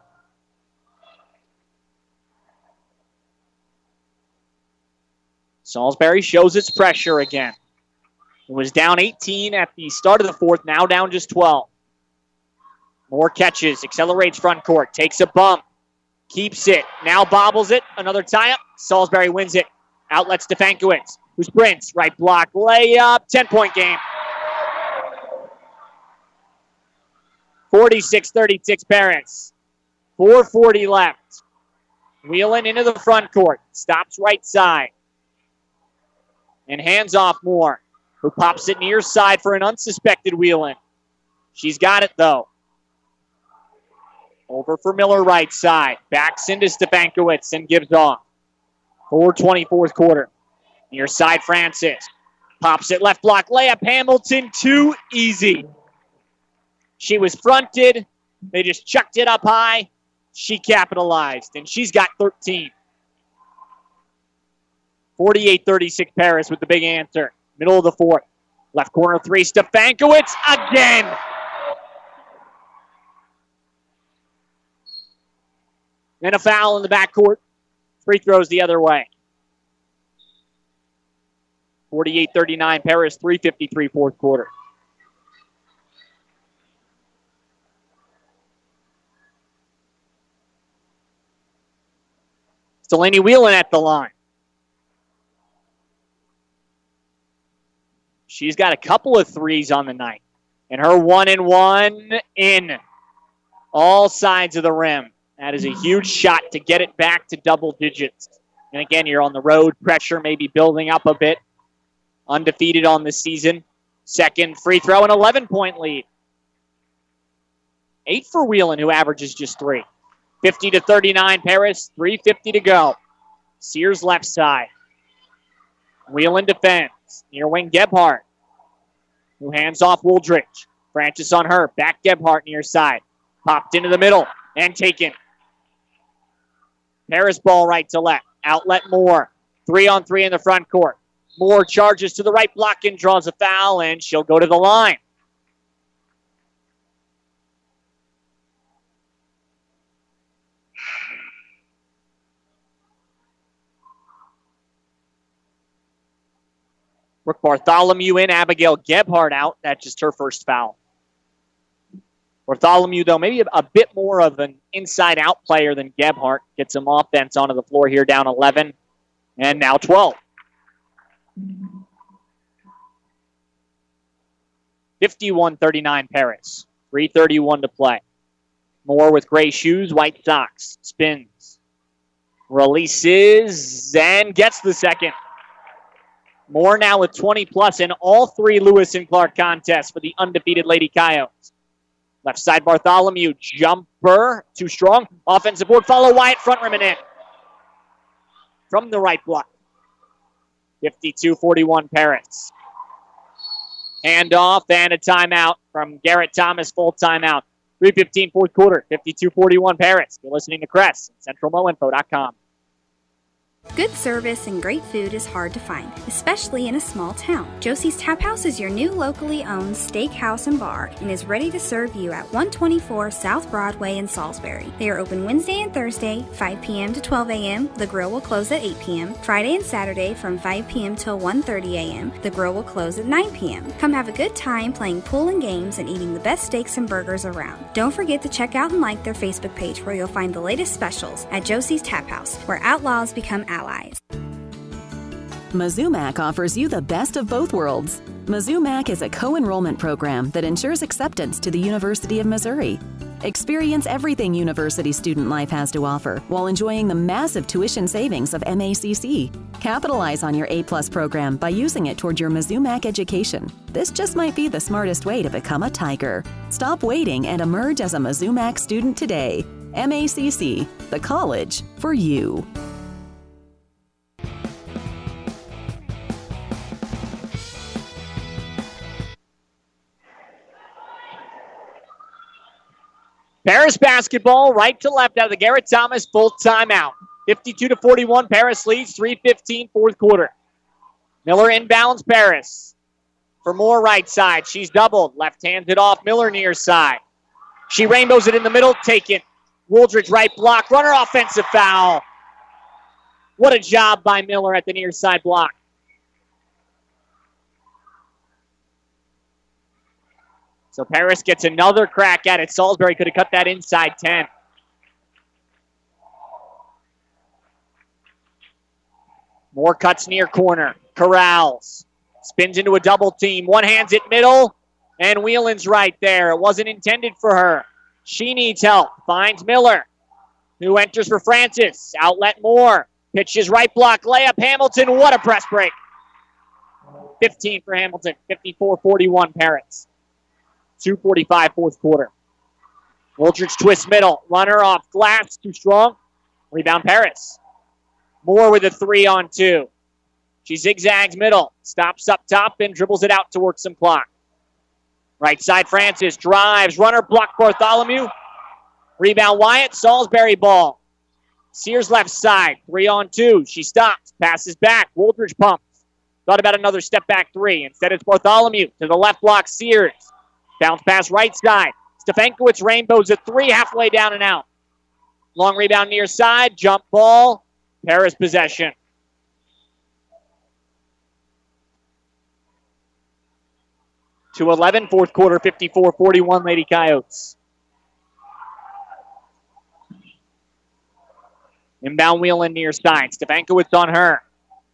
Salisbury shows its pressure again. It was down eighteen at the start of the fourth, now down just twelve. More catches, accelerates front court, takes a bump, keeps it, now bobbles it, another tie-up. Salisbury wins it. Outlets Stefankowitz, who sprints, right block, layup, ten-point game. forty-six thirty-six Paris. four forty left. Wheeling into the front court, stops right side. And hands off Moore, who pops it near side for an unsuspected Wheeling. She's got it, though. Over for Miller right side. Backs into Stefankowitz and gives off. four twenty fourth quarter. Near side Francis. Pops it left block. Layup Hamilton. Too easy. She was fronted. They just chucked it up high. She capitalized. And she's got thirteen. forty-eight thirty-six Paris with the big answer. Middle of the fourth. Left corner three. Stefankowitz again. And a foul in the backcourt. Free throws the other way. forty-eight thirty-nine Paris, three fifty-three fourth quarter. Delaney Wheeling at the line. She's got a couple of threes on the night. And her one and one in all sides of the rim. That is a huge shot to get it back to double digits. And again, you're on the road. Pressure maybe building up a bit. Undefeated on the season. Second free throw, an eleven-point lead. Eight for Wheeling, who averages just three. fifty to thirty-nine Paris, three fifty to go. Sears left side. Wheeling defends. Near wing Gebhardt, who hands off Wooldridge. Francis on her. Back Gebhardt near side. Popped into the middle and taken. Paris ball right to left. Outlet Moore. Three on three in the front court. Moore charges to the right block and draws a foul, and she'll go to the line. Brooke Bartholomew in, Abigail Gebhardt out. That's just her first foul. Bartholomew, though, maybe a, a bit more of an inside-out player than Gebhardt. Gets some offense onto the floor here, down eleven, and now twelve. fifty-one thirty-nine Paris. three thirty-one to play. Moore with gray shoes, white socks. Spins. Releases and gets the second. Moore now with twenty plus in all three Lewis and Clark contests for the undefeated Lady Coyotes. Left side Bartholomew, jumper, too strong. Offensive board, follow Wyatt, front rim and in. From the right block. fifty-two forty-one Paris. Handoff and a timeout from Garrett Thomas, full timeout. three fifteen fourth quarter, fifty-two forty-one Paris. You're listening to Cress at central mo info dot com. Good service and great food is hard to find, especially in a small town. Josie's Tap House is your new locally owned steakhouse and bar and is ready to serve you at one twenty-four South Broadway in Salisbury. They are open Wednesday and Thursday, five p.m. to twelve a.m. The grill will close at eight p.m. Friday and Saturday from five p.m. till one thirty a.m. The grill will close at nine p.m. Come have a good time playing pool and games and eating the best steaks and burgers around. Don't forget to check out and like their Facebook page where you'll find the latest specials at Josie's Tap House, where outlaws become allies. Mizzou-Mac offers you the best of both worlds. Mizzou-Mac is a co-enrollment program that ensures acceptance to the University of Missouri. Experience everything university student life has to offer while enjoying the massive tuition savings of M A C C. Capitalize on your A-plus program by using it toward your Mizzou-Mac education. This just might be the smartest way to become a Tiger. Stop waiting and emerge as a Mizzou-Mac student today. M A C C, the college for you. Paris basketball, right to left out of the Garrett Thomas full timeout. fifty-two to forty-one, Paris leads, three fifteen, fourth quarter. Miller inbounds Paris. For more right side, she's doubled. Left-handed off, Miller near side. She rainbows it in the middle, taken. Wooldridge right block, runner offensive foul. What a job by Miller at the near side block. So Paris gets another crack at it. Salisbury could have cut that inside ten. More cuts near corner. Corrals. Spins into a double team. One hands it middle. And Whelan's right there. It wasn't intended for her. She needs help. Finds Miller, who enters for Francis. Outlet Moore. Pitches right block. Layup Hamilton. What a press break. fifteen for Hamilton. fifty-four forty-one Paris. two forty-five fourth quarter. Wooldridge twist middle. Runner off glass. Too strong. Rebound Paris. Moore with a three on two. She zigzags middle. Stops up top and dribbles it out to work some clock. Right side Francis drives. Runner blocked Bartholomew. Rebound Wyatt. Salisbury ball. Sears left side. Three on two. She stops. Passes back. Wooldridge pumps. Thought about another step back three. Instead it's Bartholomew to the left block. Sears. Bounce pass right side. Stefankowitz rainbows a three halfway down and out. Long rebound near side. Jump ball. Paris possession. two eleven, fourth quarter, fifty-four forty-one, Lady Coyotes. Inbound Whelan near side. Stefankowitz on her.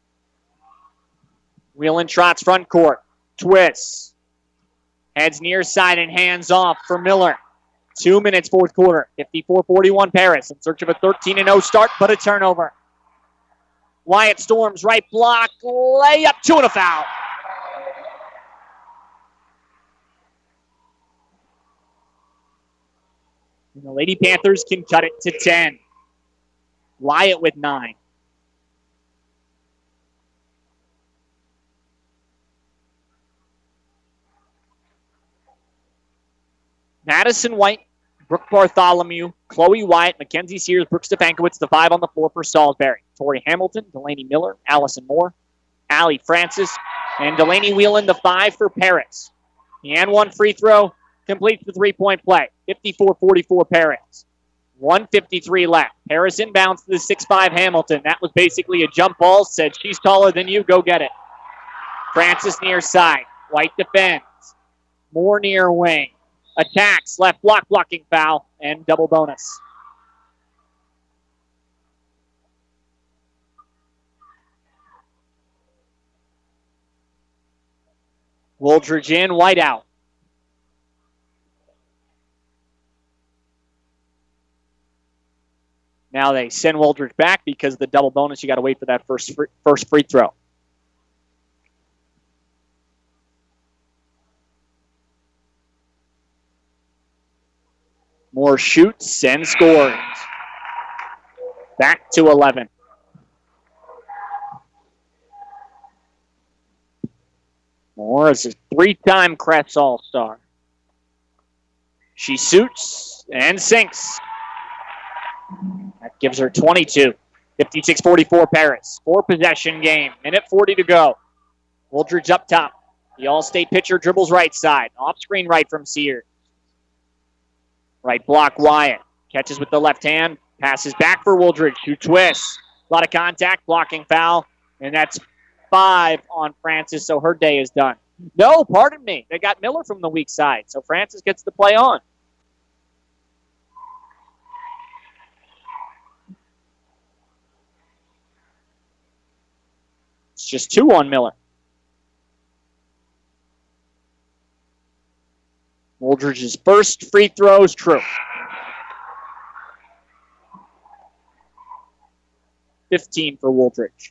Whelan trots front court. Twists. Heads near side and hands off for Miller. Two minutes, fourth quarter. fifty-four forty-one Paris in search of a thirteen and oh start, but a turnover. Wyatt storms right block. Layup, two and a foul. And the Lady Panthers can cut it to ten. Wyatt with nine. Madison White, Brooke Bartholomew, Chloe Wyatt, Mackenzie Sears, Brooke Stefankowitz, the five on the floor for Salisbury. Tori Hamilton, Delaney Miller, Allison Moore, Allie Francis, and Delaney Whelan, the five for Paris. The and one free throw completes the three-point play. fifty-four forty-four Paris. one fifty-three left. Paris inbounds to the six five Hamilton. That was basically a jump ball. Said, she's taller than you. Go get it. Francis near side. White defends. Moore near wing. Attacks. Left block blocking foul. And double bonus. Wooldridge in. White out. Now they send Wooldridge back because of the double bonus. You got to wait for that first free, first free throw. Moore shoots and scores. Back to eleven. Moore is a three-time Crest All-Star. She shoots and sinks. That gives her twenty-two. fifty-six forty-four Paris. Four-possession game. Minute forty to go. Wooldridge up top. The All-State pitcher dribbles right side. Off-screen right from Sears. Right block Wyatt. Catches with the left hand. Passes back for Wooldridge, who twists. A lot of contact. Blocking foul. And that's five on Francis, so her day is done. No, pardon me. They got Miller from the weak side, so Francis gets to play on. It's just two on Miller. Wooldridge's first free throw is true. fifteen for Wooldridge.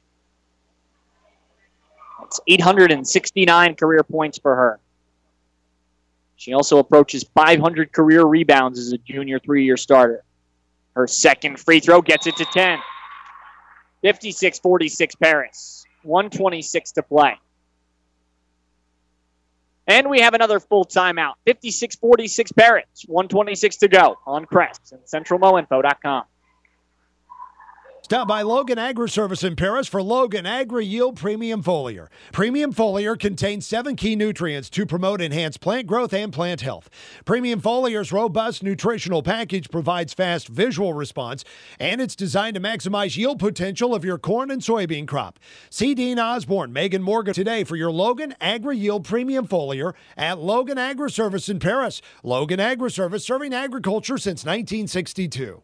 That's eight hundred sixty-nine career points for her. She also approaches five hundred career rebounds as a junior three-year starter. Her second free throw gets it to ten. fifty-six forty-six Paris. one twenty-six to play. And we have another full timeout. fifty-six forty-six Paris. one twenty-six to go on Crest and central mo info dot com. Stop by Logan Agri-Service in Paris for Logan Agri-Yield Premium Foliar. Premium Foliar contains seven key nutrients to promote enhanced plant growth and plant health. Premium Foliar's robust nutritional package provides fast visual response, and it's designed to maximize yield potential of your corn and soybean crop. See Dean Osborne, Megan Morgan today for your Logan Agri-Yield Premium Foliar at Logan Agri-Service in Paris. Logan Agri-Service, serving agriculture since nineteen sixty-two.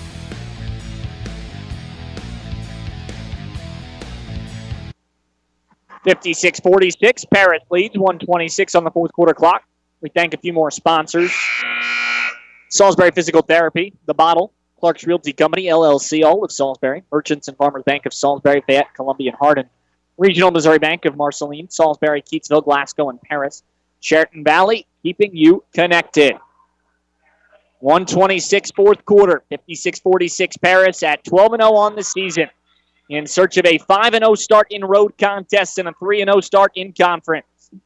fifty-six forty-six, Paris leads, one twenty-six on the fourth quarter clock. We thank a few more sponsors. Salisbury Physical Therapy, The Bottle, Clark's Realty Company, L L C, all of Salisbury, Merchants and Farmers Bank of Salisbury, Fayette, Columbia, and Hardin, Regional Missouri Bank of Marceline, Salisbury, Keatsville, Glasgow, and Paris, Sheraton Valley, keeping you connected. one twenty-six fourth quarter, fifty-six forty-six Paris at twelve and oh on the season. In search of a five and oh start in road contests and a three and oh start in conference.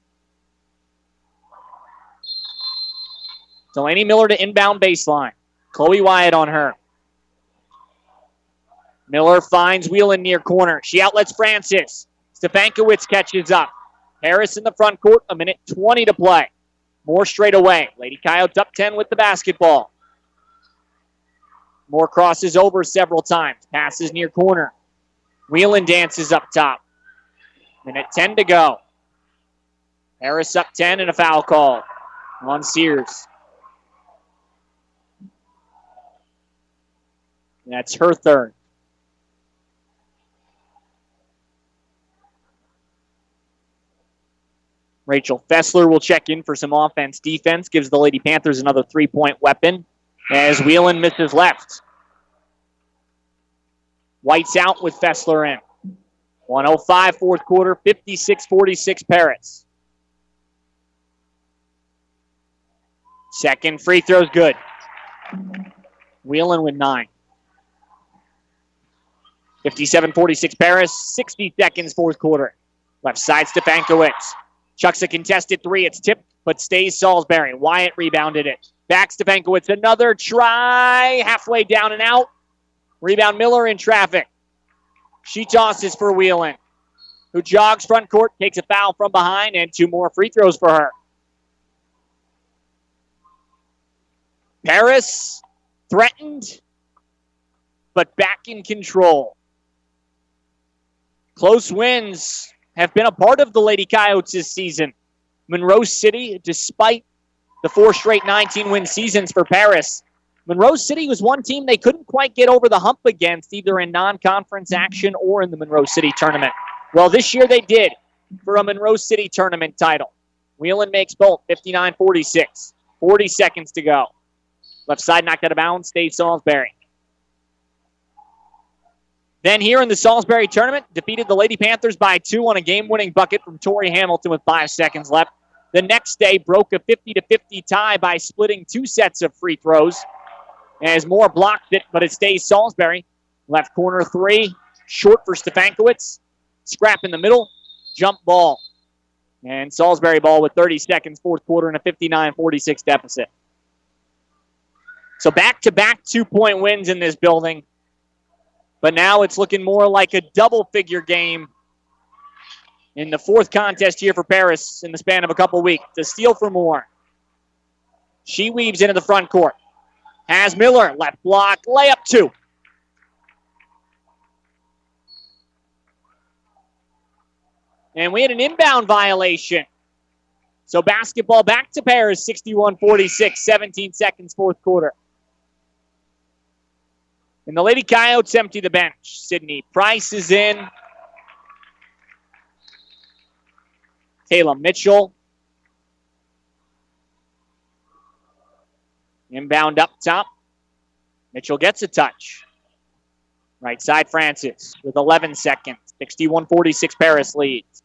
Delaney Miller to inbound baseline. Chloe Wyatt on her. Miller finds Whelan near corner. She outlets Francis. Stefankowitz catches up. Harris in the front court, a minute twenty to play. Moore straight away. Lady Coyotes up ten with the basketball. Moore crosses over several times. Passes near corner. Whelan dances up top. Minute ten to go. Harris up ten and a foul call on Sears. That's her third. Rachel Fessler will check in for some offense defense. Gives the Lady Panthers another three-point weapon as Whelan misses left. White's out with Fessler in. one oh five fourth quarter, fifty-six forty-six Paris. Second free throw's good. Whelan with nine. fifty-seven forty-six Paris, sixty seconds fourth quarter. Left side Stefankowitz. Chucks a contested three. It's tipped, but stays Salisbury. Wyatt rebounded it. Back Stefankowitz. Another try. Halfway down and out. Rebound Miller in traffic. She tosses for Whelan, who jogs front court, takes a foul from behind, and two more free throws for her. Paris threatened, but back in control. Close wins have been a part of the Lady Coyotes this season. Monroe City, despite the four straight nineteen-win seasons for Paris, Monroe City was one team they couldn't quite get over the hump against, either in non-conference action or in the Monroe City tournament. Well, this year they did for a Monroe City tournament title. Whelan makes both, fifty-nine forty-six. forty seconds to go. Left side knocked out of bounds, stays Salisbury. Then here in the Salisbury tournament, defeated the Lady Panthers by two on a game-winning bucket from Tori Hamilton with five seconds left. The next day broke a fifty to fifty tie by splitting two sets of free throws. As Moore blocked it, but it stays Salisbury. Left corner three, short for Stefankowitz. Scrap in the middle, jump ball. And Salisbury ball with thirty seconds, fourth quarter, and a fifty-nine forty-six deficit. So back-to-back two-point wins in this building. But now it's looking more like a double-figure game in the fourth contest here for Paris in the span of a couple weeks. The steal for Moore. She weaves into the front court. Has Miller, left block, layup two. And we had an inbound violation. So basketball back to Paris, sixty-one forty-six, seventeen seconds, fourth quarter. And the Lady Coyotes empty the bench. Sydney Price is in. Kayla Mitchell. Inbound up top. Mitchell gets a touch. Right side Francis with eleven seconds. sixty-one forty-six Paris leads.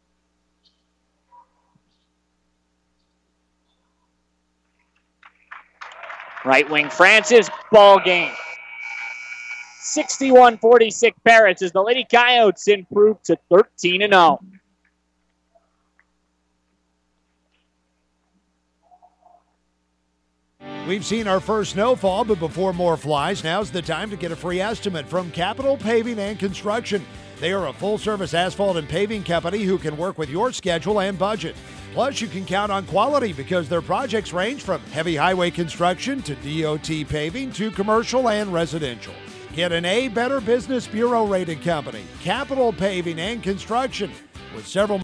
Right wing Francis, ball game. sixty-one forty-six Paris as the Lady Coyotes improve to thirteen and oh. We've seen our first snowfall, but before more flies, now's the time to get a free estimate from Capital Paving and Construction. They are a full-service asphalt and paving company who can work with your schedule and budget. Plus, you can count on quality because their projects range from heavy highway construction to D O T paving to commercial and residential. Get an A Better Business Bureau rated company, Capital Paving and Construction, with several